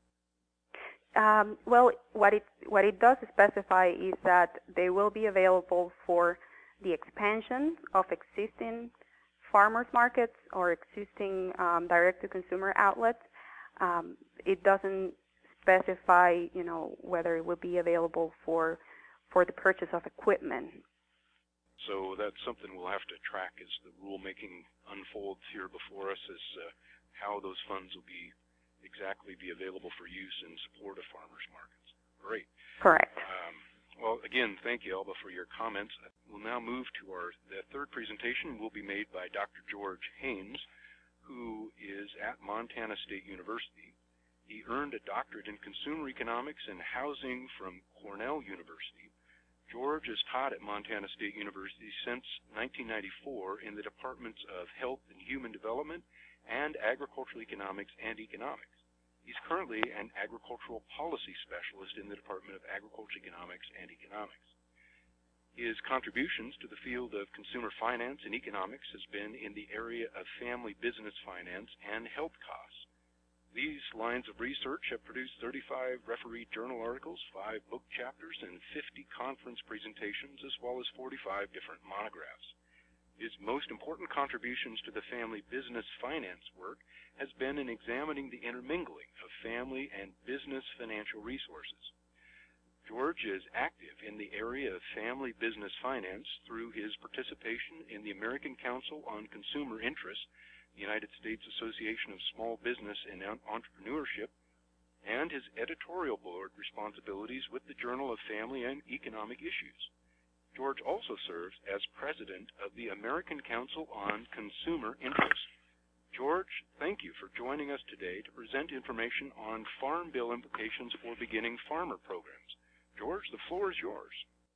[SPEAKER 3] Well, what it does specify is that they will be available for the expansion of existing farmers markets or existing direct-to-consumer outlets. It doesn't specify, whether it will be available for the purchase of equipment.
[SPEAKER 1] So that's something we'll have to track as the rulemaking unfolds here before us, as how those funds will be available for use in support of farmers markets. Great.
[SPEAKER 3] Correct.
[SPEAKER 1] Well, again, thank you, Alba, for your comments. We'll now move to the third presentation will be made by Dr. George Haynes, who is at Montana State University. He earned a doctorate in consumer economics and housing from Cornell University. George has taught at Montana State University since 1994 in the departments of Health and Human Development and Agricultural Economics and Economics. He's currently an agricultural policy specialist in the Department of Agricultural Economics and Economics. His contributions to the field of consumer finance and economics has been in the area of family business finance and health costs. These lines of research have produced 35 refereed journal articles, 5 book chapters, and 50 conference presentations, as well as 45 different monographs. His most important contributions to the family business finance work has been in examining the intermingling of family and business financial resources. George is active in the area of family business finance through his participation in the American Council on Consumer Interests, the United States Association of Small Business and Entrepreneurship, and his editorial board responsibilities with the Journal of Family and Economic Issues. George also serves as president of the American Council on Consumer Interest. George, thank you for joining us today to present information on Farm Bill implications for beginning farmer programs. George, the floor is yours.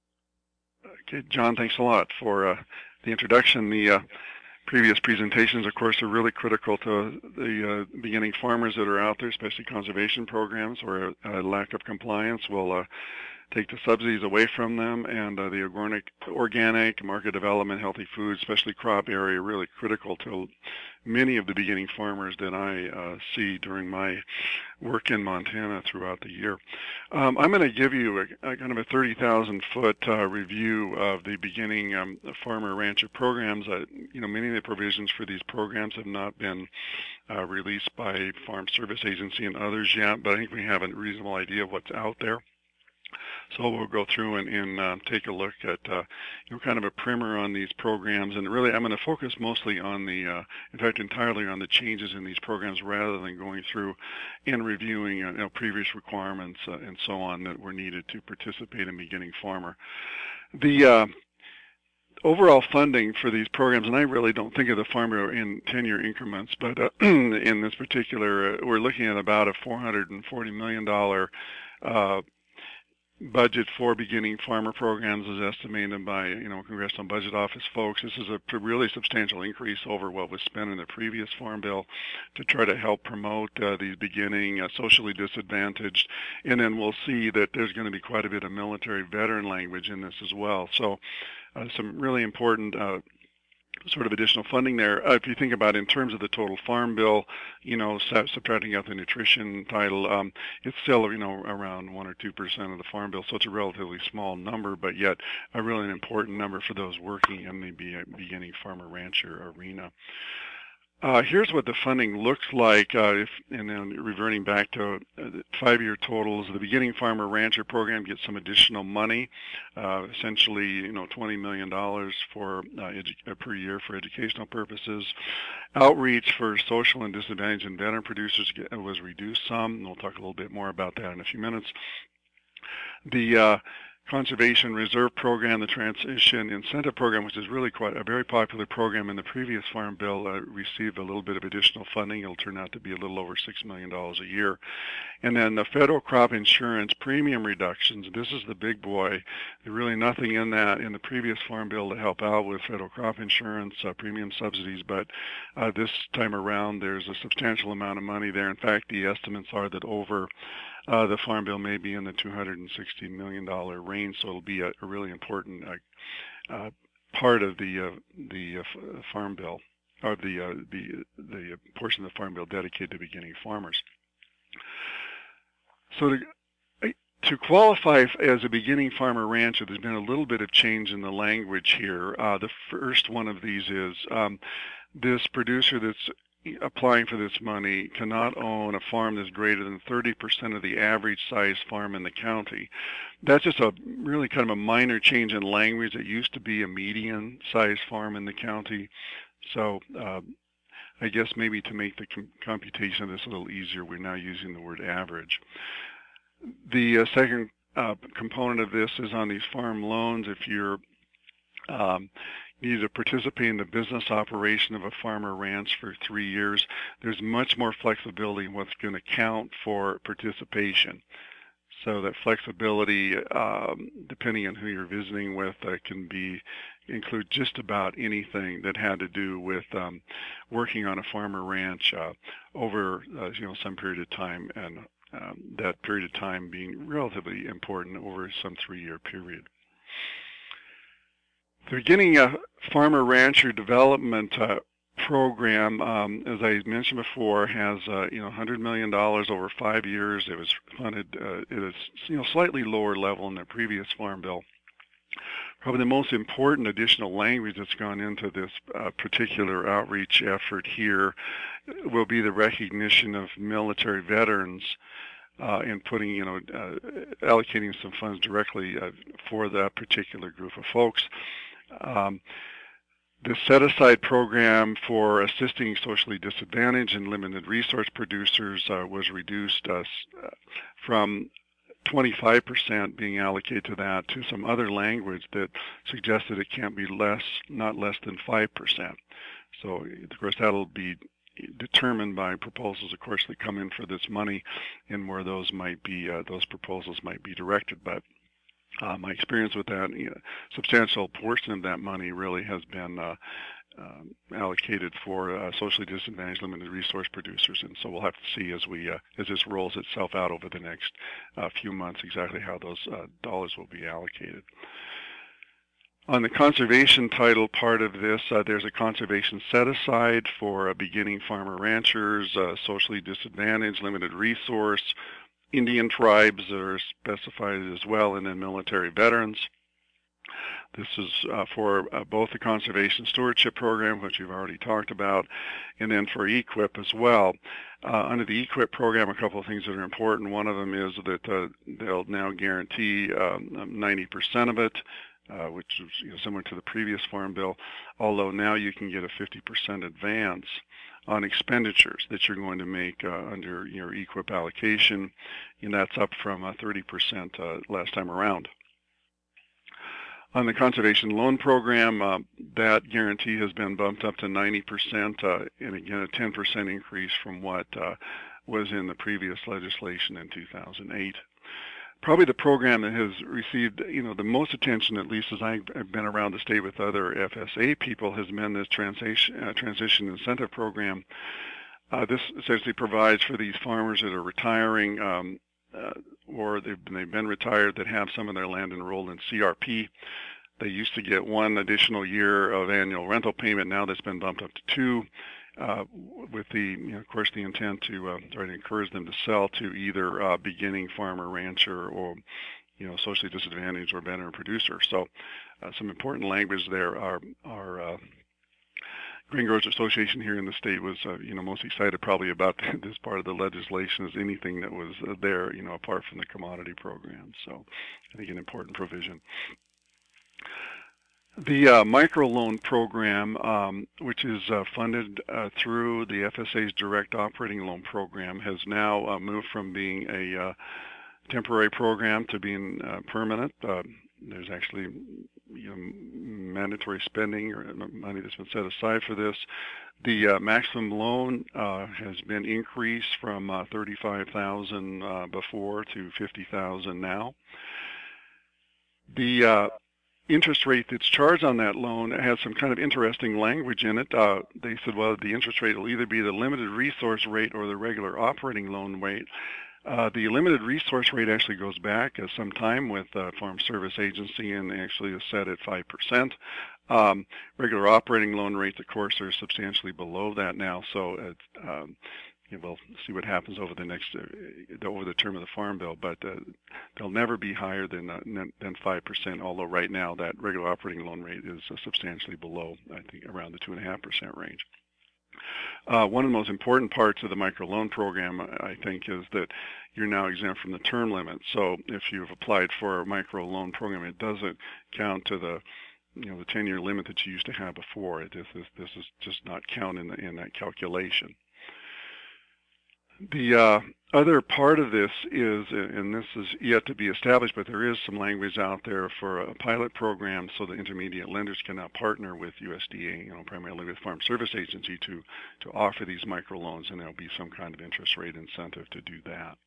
[SPEAKER 4] Okay, John, thanks a lot for the introduction. The previous presentations, of course, are really critical to the beginning farmers that are out there, especially conservation programs where lack of compliance will take the subsidies away from them, and the organic market development, healthy food, especially crop area, really critical to many of the beginning farmers that I see during my work in Montana throughout the year. I'm going to give you a kind of a 30,000-foot review of the beginning farmer rancher programs. Many of the provisions for these programs have not been released by Farm Service Agency and others yet, but I think we have a reasonable idea of what's out there. So we'll go through and take a look at kind of a primer on these programs, and really I'm going to focus mostly on in fact entirely on the changes in these programs rather than going through and reviewing previous requirements and so on that were needed to participate in beginning farmer. The overall funding for these programs, and I really don't think of the Farm Bill in 10-year increments, but in this particular, we're looking at about a $440 million budget for beginning farmer programs is estimated by Congressional Budget Office folks. This is a really substantial increase over what was spent in the previous Farm Bill to try to help promote these beginning socially disadvantaged. And then we'll see that there's going to be quite a bit of military veteran language in this as well. So some really important sort of additional funding there. If you think about it in terms of the total Farm Bill, subtracting out the nutrition title, it's still, around 1 or 2% of the Farm Bill. So it's a relatively small number, but yet a really important number for those working in the beginning farmer rancher arena. Here's what the funding looks like, and then reverting back to 5-year totals. The beginning farmer rancher program gets some additional money, essentially, $20 million for per year for educational purposes. Outreach for social and disadvantaged and veteran producers was reduced some, and we'll talk a little bit more about that in a few minutes. The Conservation Reserve Program, the Transition Incentive Program, which is really quite a very popular program in the previous Farm Bill, received a little bit of additional funding. It'll turn out to be a little over $6 million a year. And then the federal crop insurance premium reductions, this is the big boy. There's really nothing in the previous Farm Bill to help out with federal crop insurance premium subsidies, but this time around there's a substantial amount of money there. In fact, the estimates are that over the Farm Bill may be in the $260 million range, so it'll be a really important part of the Farm Bill, or the portion of the Farm Bill dedicated to beginning farmers. So to qualify as a beginning farmer rancher, there's been a little bit of change in the language here. The first one of these is this producer that's applying for this money cannot own a farm that's greater than 30% of the average size farm in the county. That's just a really kind of a minor change in language. It used to be a median size farm in the county. So I guess maybe to make the computation of this a little easier, we're now using the word average. The second component of this is on these farm loans. If you're need to participate in the business operation of a farmer ranch for 3 years, there's much more flexibility in what's going to count for participation. So that flexibility, depending on who you're visiting with, can include just about anything that had to do with working on a farmer ranch over some period of time, and that period of time being relatively important over some 3-year period. The beginning farmer rancher development program, as I mentioned before, has $100 million over 5 years. It was funded at a slightly lower level in the previous Farm Bill. Probably the most important additional language that's gone into this particular outreach effort here will be the recognition of military veterans and putting, allocating some funds directly for that particular group of folks. The set-aside program for assisting socially disadvantaged and limited resource producers was reduced from 25% being allocated to that to some other language that suggested it can't be not less than 5%. So, of course, that'll be determined by proposals, of course, that come in for this money and where those might be, those proposals might be directed. But my experience with that, substantial portion of that money really has been allocated for socially disadvantaged, limited resource producers, and so we'll have to see as this rolls itself out over the next few months exactly how those dollars will be allocated. On the conservation title part of this, there's a conservation set-aside for beginning farmer ranchers, socially disadvantaged, limited resource, Indian tribes are specified as well, and then military veterans. This is for both the Conservation Stewardship Program, which you've already talked about, and then for EQIP as well. Under the EQIP program, a couple of things that are important. One of them is that they'll now guarantee 90% of it, which is similar to the previous Farm Bill, although now you can get a 50% advance on expenditures that you're going to make under your EQIP allocation, and that's up from 30% last time around. On the Conservation Loan Program, that guarantee has been bumped up to 90%, and again a 10% increase from what was in the previous legislation in 2008. Probably the program that has received, the most attention, at least as I've been around the state with other FSA people, has been this transition incentive program. This essentially provides for these farmers that are retiring or they've been retired that have some of their land enrolled in CRP. They used to get one additional year of annual rental payment. Now that's been bumped up to 2. With the, of course, the intent to try to encourage them to sell to either beginning farmer, rancher, or, socially disadvantaged or veteran producer. So, some important language there. Our Grain Growers Association here in the state was, most excited probably about this part of the legislation as anything that was there, apart from the commodity program. So, I think an important provision. The microloan program, which is funded through the FSA's direct operating loan program, has now moved from being a temporary program to being permanent. There's actually mandatory spending or money that's been set aside for this. The maximum loan has been increased from $35,000 before to $50,000 now. The interest rate that's charged on that loan has some kind of interesting language in it. They said, well, the interest rate will either be the limited resource rate or the regular operating loan rate. The limited resource rate actually goes back some time with Farm Service Agency and actually is set at 5%. Regular operating loan rates, of course, are substantially below that now, so we'll see what happens over the term of the Farm Bill, but they'll never be higher than 5%. Although right now that regular operating loan rate is substantially below, I think, around the 2.5% range. One of the most important parts of the microloan program, I think, is that you're now exempt from the term limit. So if you've applied for a microloan program, it doesn't count to the the 10-year limit that you used to have before. This is just not count in that calculation. The other part of this is, and this is yet to be established, but there is some language out there for a pilot program so the intermediate lenders can now partner with USDA, primarily with Farm Service Agency to offer these microloans, and there'll be some kind of interest rate incentive to do that.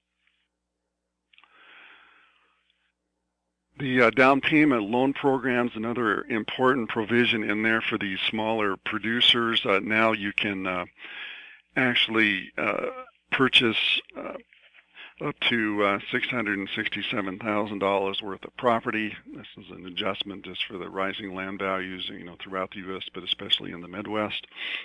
[SPEAKER 4] The down payment loan programs, another important provision in there for these smaller producers. Now you can actually purchase up to $667,000 worth of property. This is an adjustment just for the rising land values, throughout the U.S., but especially in the Midwest.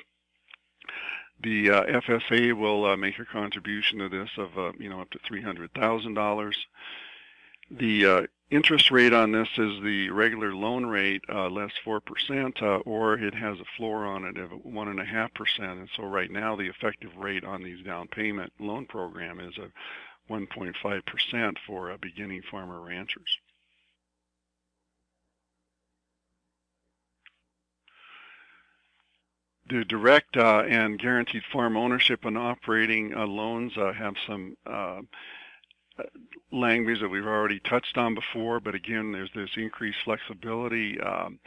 [SPEAKER 4] The FSA will make a contribution to this of up to $300,000. The interest rate on this is the regular loan rate less 4%, or it has a floor on it of 1.5%. And so right now the effective rate on these down payment loan program is 1.5% for beginning farmer ranchers. The direct and guaranteed farm ownership and operating loans have some language that we've already touched on before, but again, there's this increased flexibility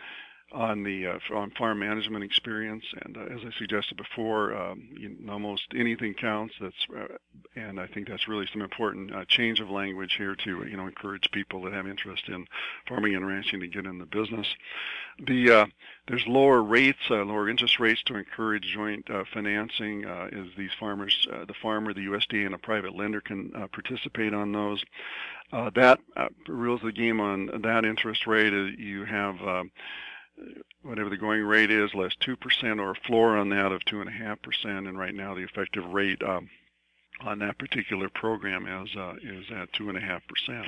[SPEAKER 4] on farm management experience, and as I suggested before, almost anything counts. And I think that's really some important change of language here to encourage people that have interest in farming and ranching to get in the business. There's lower rates, lower interest rates to encourage joint financing, as these farmers, the farmer, the USDA, and a private lender can participate on those. That rules the game on that interest rate. You have whatever the going rate is, less 2% or a floor on that of 2.5%, and right now the effective rate on that particular program is at 2.5%.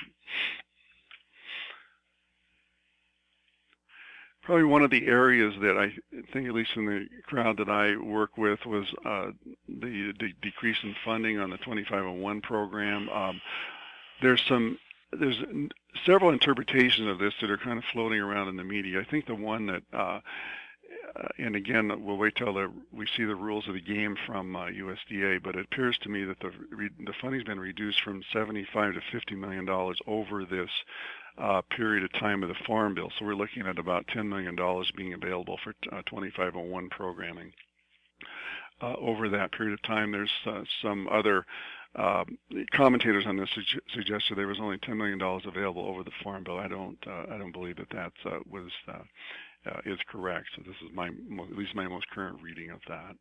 [SPEAKER 4] Probably one of the areas that I think, at least in the crowd that I work with, was the decrease in funding on the 2501 program. There's several interpretations of this that are kind of floating around in the media. I think the one that, and again, we'll wait till we see the rules of the game from USDA, but it appears to me that the funding's been reduced from $75 to $50 million over this period of time of the Farm Bill. So we're looking at about $10 million being available for 2501 programming. Over that period of time, there's some other commentators on this suggested there was only $10 million available over the Farm Bill. I don't believe that is correct. So this is at least my most current reading of that.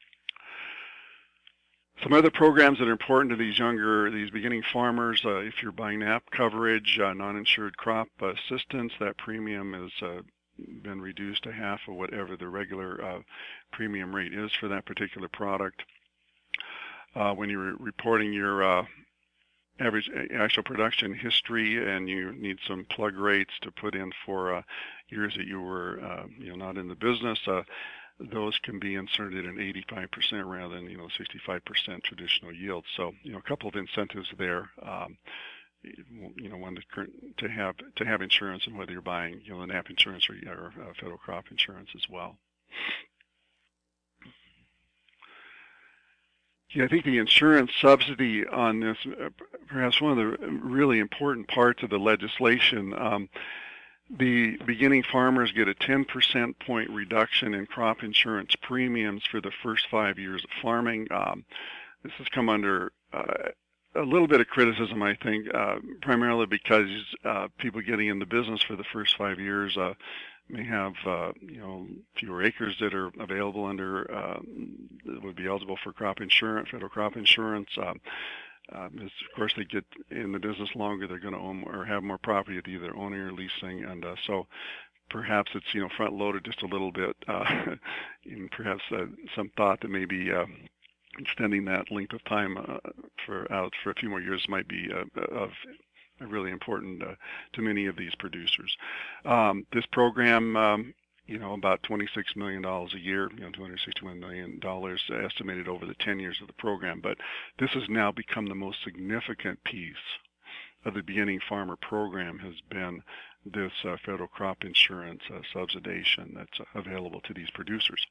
[SPEAKER 4] Some other programs that are important to these beginning farmers, if you're buying NAP coverage, non-insured crop assistance, that premium has been reduced to half of whatever the regular premium rate is for that particular product. When you're reporting your average actual production history and you need some plug rates to put in for years that you were not in the business, those can be inserted in 85% rather than 65% traditional yield. So a couple of incentives there. One to have insurance, and whether you're buying the NAP insurance or federal crop insurance as well. Yeah, I think the insurance subsidy on this, perhaps one of the really important parts of the legislation. The beginning farmers get a 10% point reduction in crop insurance premiums for the first 5 years of farming. This has come under a little bit of criticism, I think, primarily because people getting in the business for the first 5 years may have fewer acres that are available under that would be eligible for crop insurance, federal crop insurance. As of course they get in the business longer, they're going to own or have more property at either owning or leasing, and so perhaps it's front loaded just a little bit, and perhaps some thought that maybe extending that length of time for a few more years might be really important to many of these producers. This program, about $26 million a year, $261 million estimated over the 10 years of the program. But this has now become the most significant piece of the beginning farmer program, has been this federal crop insurance subsidization that's available to these producers.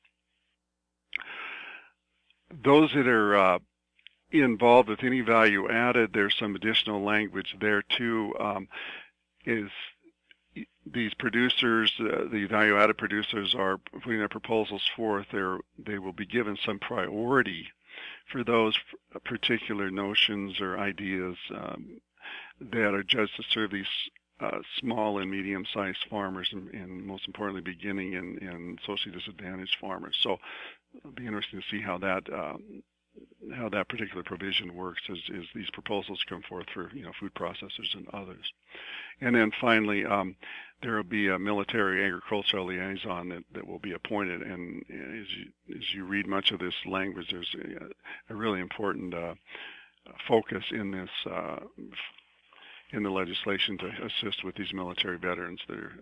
[SPEAKER 4] Those that are involved with any value added, there's some additional language there too. Is these producers, the value-added producers, are putting their proposals forth. They will be given some priority for those particular notions or ideas that are judged to serve these small and medium-sized farmers, and most importantly, beginning and socially disadvantaged farmers. So it'll be interesting to see how that particular provision works as these proposals come forth for food processors and others. And then finally, there will be a military agricultural liaison that will be appointed. And as you read much of this language, there's a really important focus in this in the legislation to assist with these military veterans that are.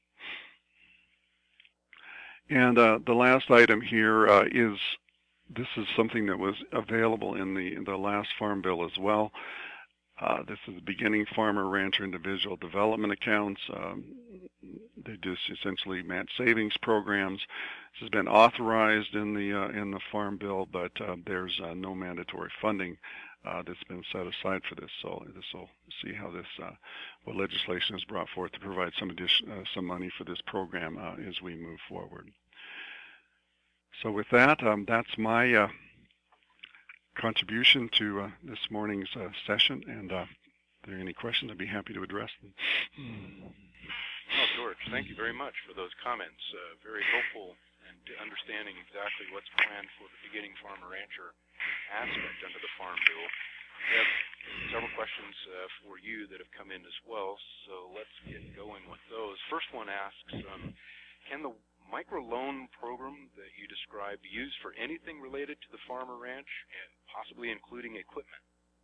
[SPEAKER 4] And the last item here this is something that was available in the last Farm Bill as well. This is the beginning farmer rancher individual development accounts. They just essentially match savings programs. This has been authorized in the Farm Bill, but there's no mandatory funding that's been set aside for this. So this will see how this what legislation is brought forth to provide some money for this program as we move forward. So with that, that's my contribution to this morning's session, and if there are any questions, I'd be happy to address them.
[SPEAKER 1] Well, George, thank you very much for those comments. Very helpful in understanding exactly what's planned for the beginning farmer-rancher aspect under the Farm Bill. We have several questions for you that have come in as well, so let's get going with those. First one asks, can the microloan program that you described be used for anything related to the farm or ranch, and possibly including equipment?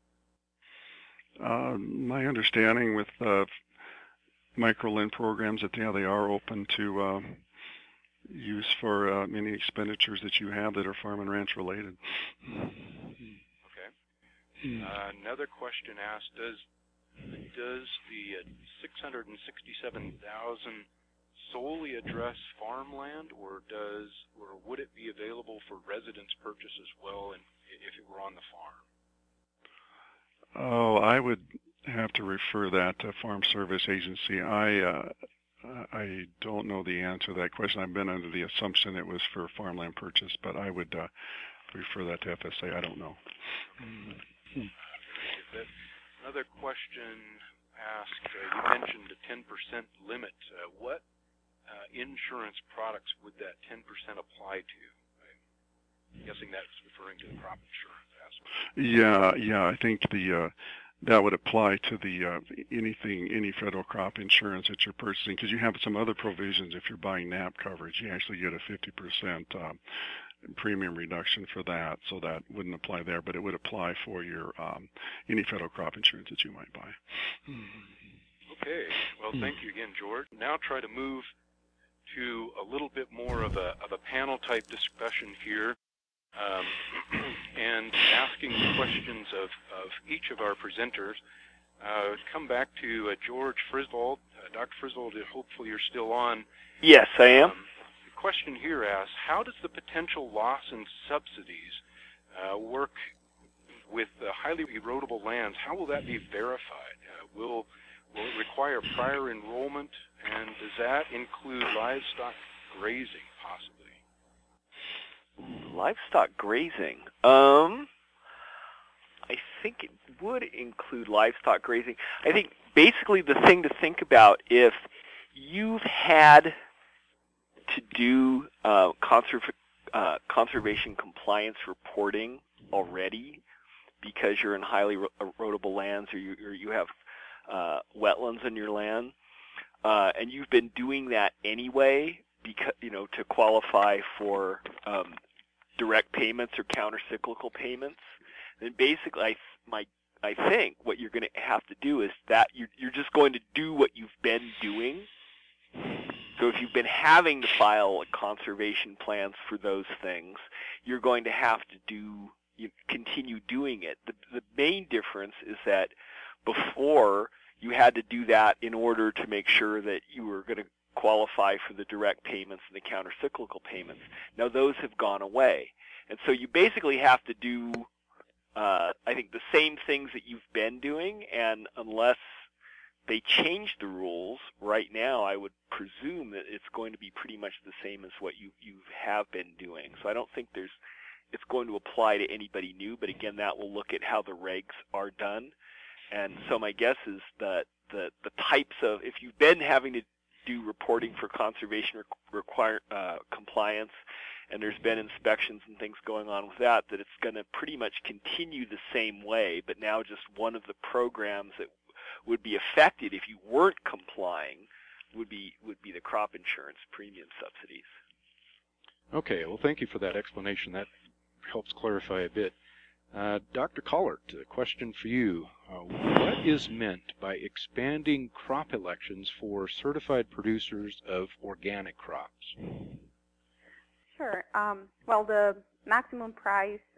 [SPEAKER 4] My understanding with microloan programs that they are open to use for any expenditures that you have that are farm and ranch related.
[SPEAKER 1] Okay. Another question asked, does the $667,000 solely address farmland, or would it be available for residence purchase as well, and if it were on the farm?
[SPEAKER 4] Oh, I would have to refer that to Farm Service Agency. I don't know the answer to that question. I've been under the assumption it was for farmland purchase, but I would refer that to FSA. I don't know.
[SPEAKER 1] Another question asked, you mentioned a 10% limit. What insurance products would that 10% apply to? I'm guessing that's referring to the crop insurance aspect.
[SPEAKER 4] Yeah. I think that would apply to the any federal crop insurance that you're purchasing, because you have some other provisions. If you're buying NAP coverage, you actually get a 50% premium reduction for that, so that wouldn't apply there, but it would apply for your any federal crop insurance that you might buy.
[SPEAKER 1] Okay. Well, thank you again, George. Now try to move to a little bit more of a panel type discussion here, and asking the questions of each of our presenters. Come back to George Frisvold. Dr. Frisvold, hopefully you're still on.
[SPEAKER 2] Yes, I am.
[SPEAKER 1] The question here asks, how does the potential loss in subsidies work with highly erodible lands? How will that be verified? Will it require prior enrollment, and does that include livestock grazing, possibly?
[SPEAKER 2] Livestock grazing. I think it would include livestock grazing. I think basically the thing to think about, if you've had to do conservation compliance reporting already because you're in highly erodible lands, or you have wetlands in your land, and you've been doing that anyway, because to qualify for direct payments or counter-cyclical payments, then basically I think what you're going to have to do is that you're just going to do what you've been doing. So if you've been having to file conservation plans for those things, you're going to have to continue doing it. The main difference is that before you had to do that in order to make sure that you were going to qualify for the direct payments and the counter-cyclical payments. Now those have gone away. And so you basically have to do, I think, the same things that you've been doing, and unless they change the rules, right now I would presume that it's going to be pretty much the same as what you have been doing. So I don't think it's going to apply to anybody new, but again, that will look at how the regs are done. And so my guess is that the types of, if you've been having to do reporting for conservation compliance, and there's been inspections and things going on with that it's going to pretty much continue the same way, but now just one of the programs that would be affected if you weren't complying would be the crop insurance premium subsidies.
[SPEAKER 1] Okay, well, thank you for that explanation. That helps clarify a bit. Dr. Collard, a question for you. What is meant by expanding crop elections for certified producers of organic crops?
[SPEAKER 3] Sure. Well, the maximum price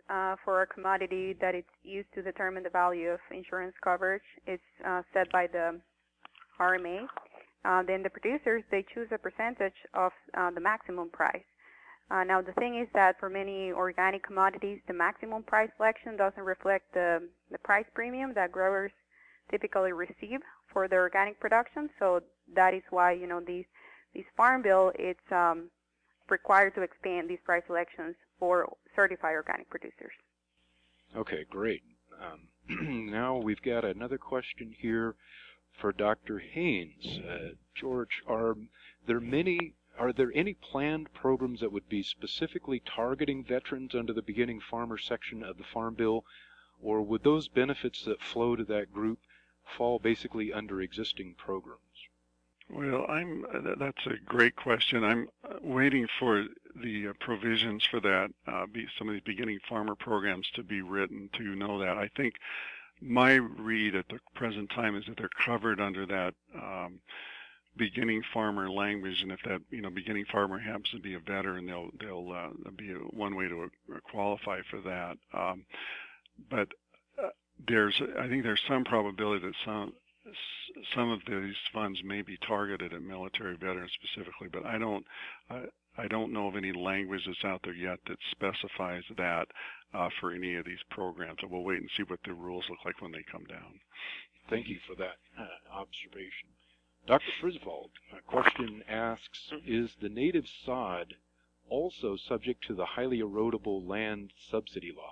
[SPEAKER 3] for a commodity that it's used to determine the value of insurance coverage. It's set by the RMA. Then the producers, they choose a percentage of the maximum price. Now the thing is that for many organic commodities, the maximum price selection doesn't reflect the price premium that growers typically receive for their organic production. So that is why these Farm Bill, it's required to expand these price selections for certified organic producers.
[SPEAKER 1] Okay, great. Now we've got another question here for Dr. Haynes. George, are there any planned programs that would be specifically targeting veterans under the beginning farmer section of the Farm Bill, or would those benefits that flow to that group fall basically under existing programs?
[SPEAKER 4] Well, that's a great question. I'm waiting for the provisions for that, some of these beginning farmer programs to be written to know that. I think my read at the present time is that they're covered under that beginning farmer language, and if that beginning farmer happens to be a veteran, they'll be one way to qualify for that. But I think there's some probability that some of these funds may be targeted at military veterans specifically, but I don't know of any language that's out there yet that specifies that for any of these programs. So we'll wait and see what the rules look like when they come down.
[SPEAKER 1] Thank you for that observation. Dr. Frisvold, a question asks, is the native sod also subject to the highly erodible land subsidy laws?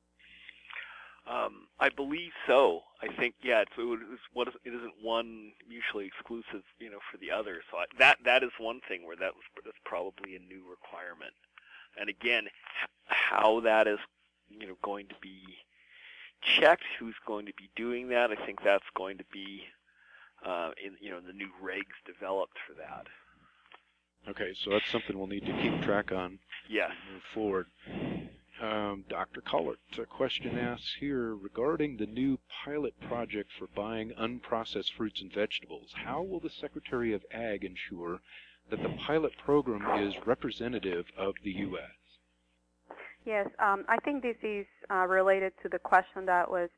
[SPEAKER 2] I believe so. I think, yeah, it isn't one mutually exclusive, for the other. So that is one thing where that's probably a new requirement. And again, how that is, going to be checked, who's going to be doing that, I think that's going to be in the new regs developed for that.
[SPEAKER 1] Okay, so that's something we'll need to keep track on.
[SPEAKER 2] Yes.
[SPEAKER 1] Move forward. Dr. Collert, a question asks here, regarding the new pilot project for buying unprocessed fruits and vegetables, how will the Secretary of Ag ensure that the pilot program is representative of the U.S.?
[SPEAKER 3] Yes, I think this is related to the question that was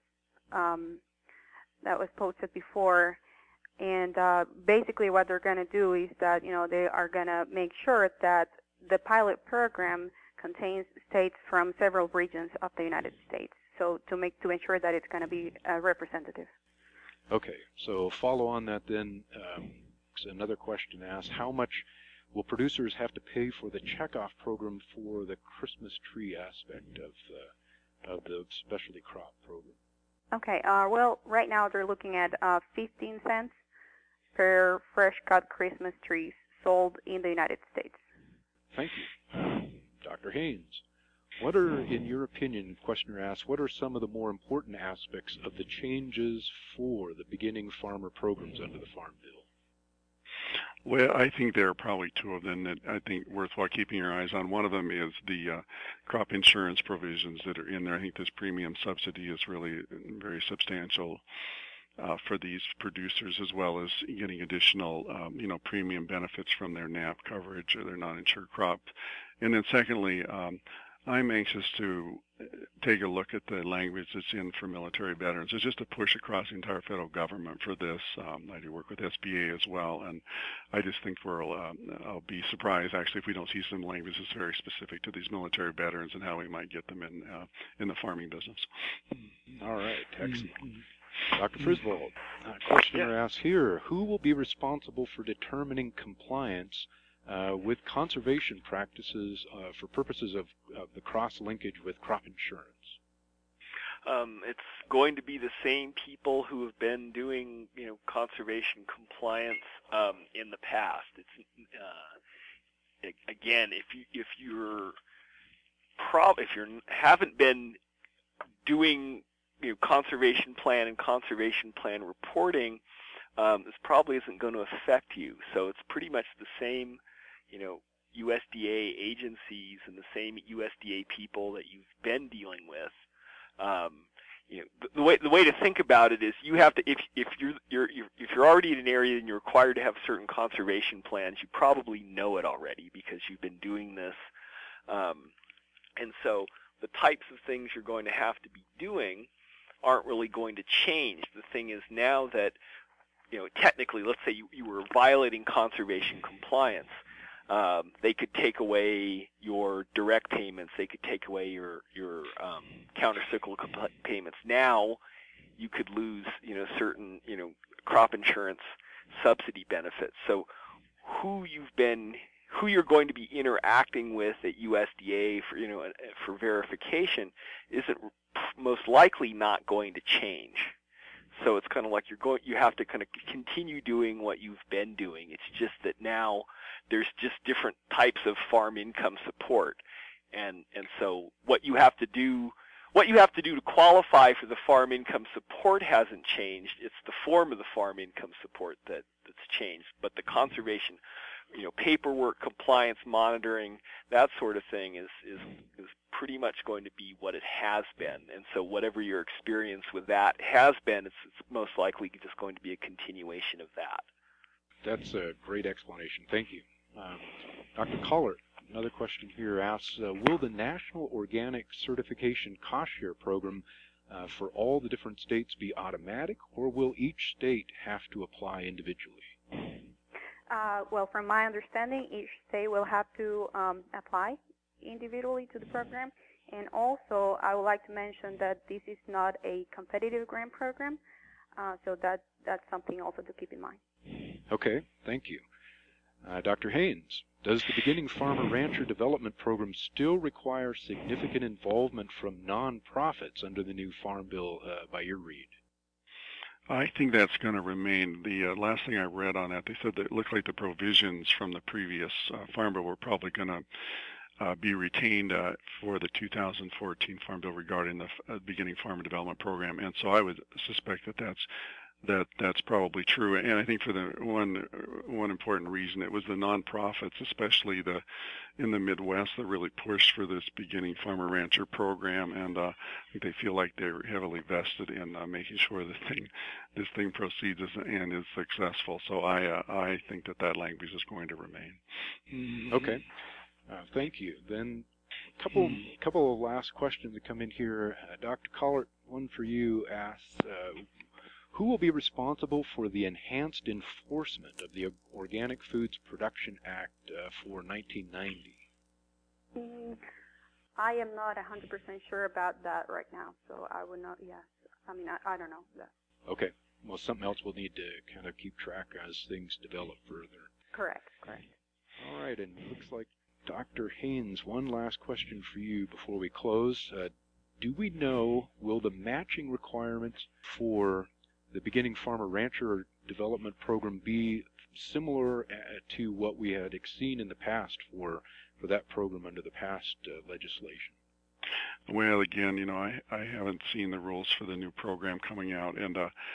[SPEAKER 3] posted before. And basically what they're going to do is that, they are going to make sure that the pilot program contains states from several regions of the United States. So to ensure that it's going to be representative.
[SPEAKER 1] Okay, so follow on that then. Another question asks, how much will producers have to pay for the checkoff program for the Christmas tree aspect of the specialty crop program?
[SPEAKER 3] Okay, well, right now they're looking at 15 cents per fresh cut Christmas trees sold in the United States.
[SPEAKER 1] Thank you. Dr. Haynes, what are, in your opinion, questioner asks, what are some of the more important aspects of the changes for the beginning farmer programs under the Farm Bill?
[SPEAKER 4] Well, I think there are probably two of them that I think worthwhile keeping your eyes on. One of them is the crop insurance provisions that are in there. I think this premium subsidy is really very substantial for these producers, as well as getting additional, premium benefits from their NAP coverage or their non-insured crop. And then secondly, I'm anxious to take a look at the language that's in for military veterans. It's just a push across the entire federal government for this. I do work with SBA as well, and I just think I'll be surprised, actually, if we don't see some language that's very specific to these military veterans and how we might get them in the farming business.
[SPEAKER 1] All right, excellent. Dr. Frisvold, questioner asks here, who will be responsible for determining compliance with conservation practices for purposes of the cross-linkage with crop insurance?
[SPEAKER 2] It's going to be the same people who have been doing, conservation compliance in the past. It's again, if you haven't been doing conservation plan and conservation plan reporting, this probably isn't going to affect you. So it's pretty much the same, USDA agencies and the same USDA people that you've been dealing with. The way to think about it is you have to, if you're already in an area and you're required to have certain conservation plans, you probably know it already because you've been doing this. And so the types of things you're going to have to be doing aren't really going to change. The thing is now that, technically, let's say you were violating conservation compliance, they could take away your direct payments. They could take away your countercyclical payments. Now, you could lose, certain, crop insurance subsidy benefits. So, who you're going to be interacting with at USDA for verification isn't most likely not going to change. So it's kind of like you have to kind of continue doing what you've been doing. It's just that now there's just different types of farm income support, and so what you have to do to qualify for the farm income support hasn't changed. It's the form of the farm income support that's changed, but the conservation, paperwork, compliance, monitoring, that sort of thing is pretty much going to be what it has been. And so whatever your experience with that has been, it's most likely just going to be a continuation of that.
[SPEAKER 5] That's a great explanation. Thank you. Dr. Collard, another question here asks, will the National Organic Certification Cost Share Program for all the different states be automatic, or will each state have to apply individually?
[SPEAKER 3] Well, from my understanding, each state will have to apply individually to the program. And also, I would like to mention that this is not a competitive grant program, so that's something also to keep in mind.
[SPEAKER 5] Okay, thank you. Dr. Haynes, does the Beginning Farmer Rancher Development Program still require significant involvement from nonprofits under the new Farm Bill by your read?
[SPEAKER 4] I think that's going to remain. The last thing I read on that, they said that it looked like the provisions from the previous Farm Bill were probably going to be retained for the 2014 Farm Bill regarding the Beginning Farmer Development Program, and so I would suspect that's probably true. And I think for the one important reason, it was the nonprofits, especially in the Midwest, that really pushed for this Beginning Farmer Rancher program, and I think they feel like they're heavily vested in making sure this thing proceeds and is successful. So I think that language is going to remain.
[SPEAKER 5] Okay, thank you. Then a couple of last questions that come in here. Dr. Collard, one for you asks, who will be responsible for the enhanced enforcement of the Organic Foods Production Act for 1990?
[SPEAKER 3] I am not 100% sure about that right now, so I would not, yes. I mean, I don't know that.
[SPEAKER 5] Okay. Well, something else we'll need to kind of keep track as things develop further.
[SPEAKER 3] Correct.
[SPEAKER 5] All right, and it looks like Dr. Haynes, one last question for you before we close. Do we know, will the matching requirements for the Beginning Farmer Rancher Development Program be similar to what we had seen in the past for that program under the past legislation?
[SPEAKER 4] Well, again, I haven't seen the rules for the new program coming out, and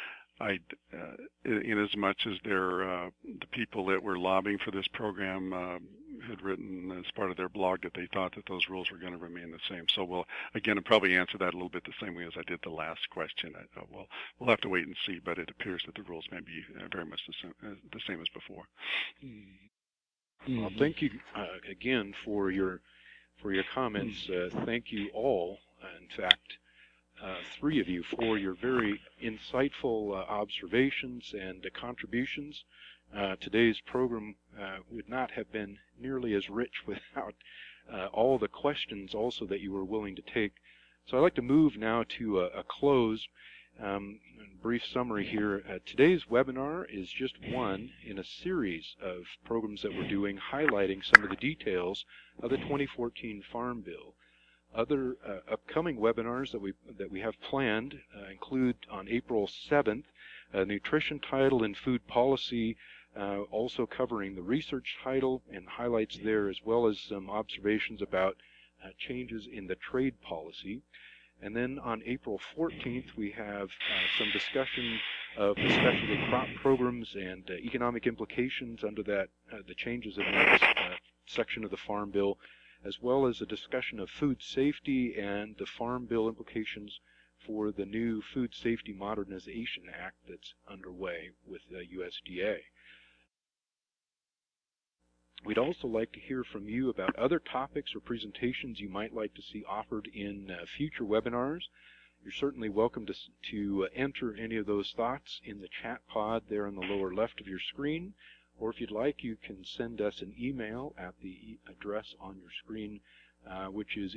[SPEAKER 4] in as much as the people that were lobbying for this program had written as part of their blog that they thought that those rules were going to remain the same. So we'll probably answer that a little bit the same way as I did the last question. We'll have to wait and see, but it appears that the rules may be very much the same as before.
[SPEAKER 5] Well, thank you again for your comments. Thank you all, in fact, three of you, for your very insightful observations and contributions. Today's program would not have been nearly as rich without all the questions also that you were willing to take. So I'd like to move now to a close. A brief summary here. Today's webinar is just one in a series of programs that we're doing highlighting some of the details of the 2014 Farm Bill. Other upcoming webinars that we have planned include on April 7th, Nutrition Title and Food Policy, also covering the research title and highlights there, as well as some observations about changes in the trade policy. And then on April 14th, we have some discussion of the specialty crop programs and economic implications under that, the changes in that section of the Farm Bill, as well as a discussion of food safety and the Farm Bill implications for the new Food Safety Modernization Act that's underway with the USDA. We'd also like to hear from you about other topics or presentations you might like to see offered in future webinars. You're certainly welcome to enter any of those thoughts in the chat pod there on the lower left of your screen, or if you'd like, you can send us an email at the address on your screen, which is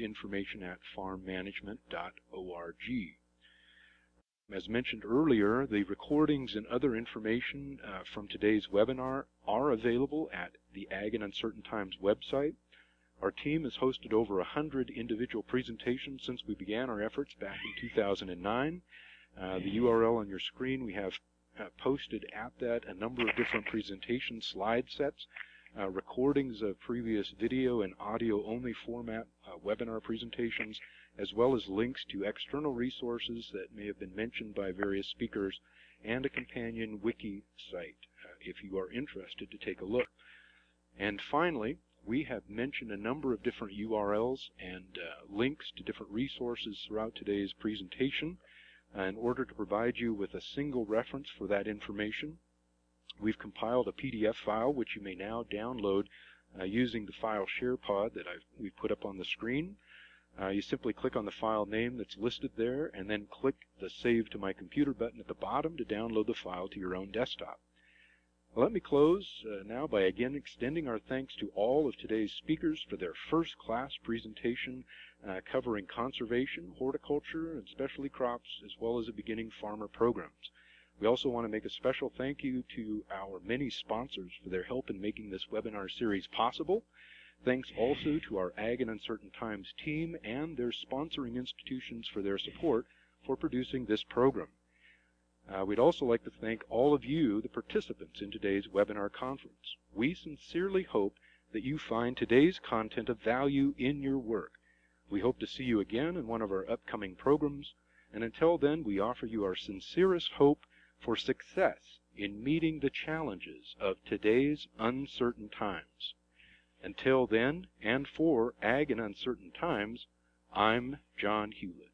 [SPEAKER 5] information@farmmanagement.org. As mentioned earlier, the recordings and other information from today's webinar are available at the Ag in Uncertain Times website. Our team has hosted over 100 individual presentations since we began our efforts back in 2009. The URL on your screen, we have posted at that a number of different presentation slide sets, recordings of previous video and audio-only format webinar presentations, as well as links to external resources that may have been mentioned by various speakers, and a companion wiki site if you are interested to take a look. And finally, we have mentioned a number of different URLs and links to different resources throughout today's presentation in order to provide you with a single reference for that information. We've compiled a PDF file which you may now download using the file share pod that we've put up on the screen. You simply click on the file name that's listed there and then click the Save to My Computer button at the bottom to download the file to your own desktop. Let me close now by again extending our thanks to all of today's speakers for their first-class presentation covering conservation, horticulture, and specialty crops, as well as the beginning farmer programs. We also want to make a special thank you to our many sponsors for their help in making this webinar series possible. Thanks also to our Ag in Uncertain Times team and their sponsoring institutions for their support for producing this program. We'd also like to thank all of you, the participants in today's webinar conference. We sincerely hope that you find today's content of value in your work. We hope to see you again in one of our upcoming programs, and until then, we offer you our sincerest hope for success in meeting the challenges of today's uncertain times. Until then, and for Ag in Uncertain Times, I'm John Hewlett.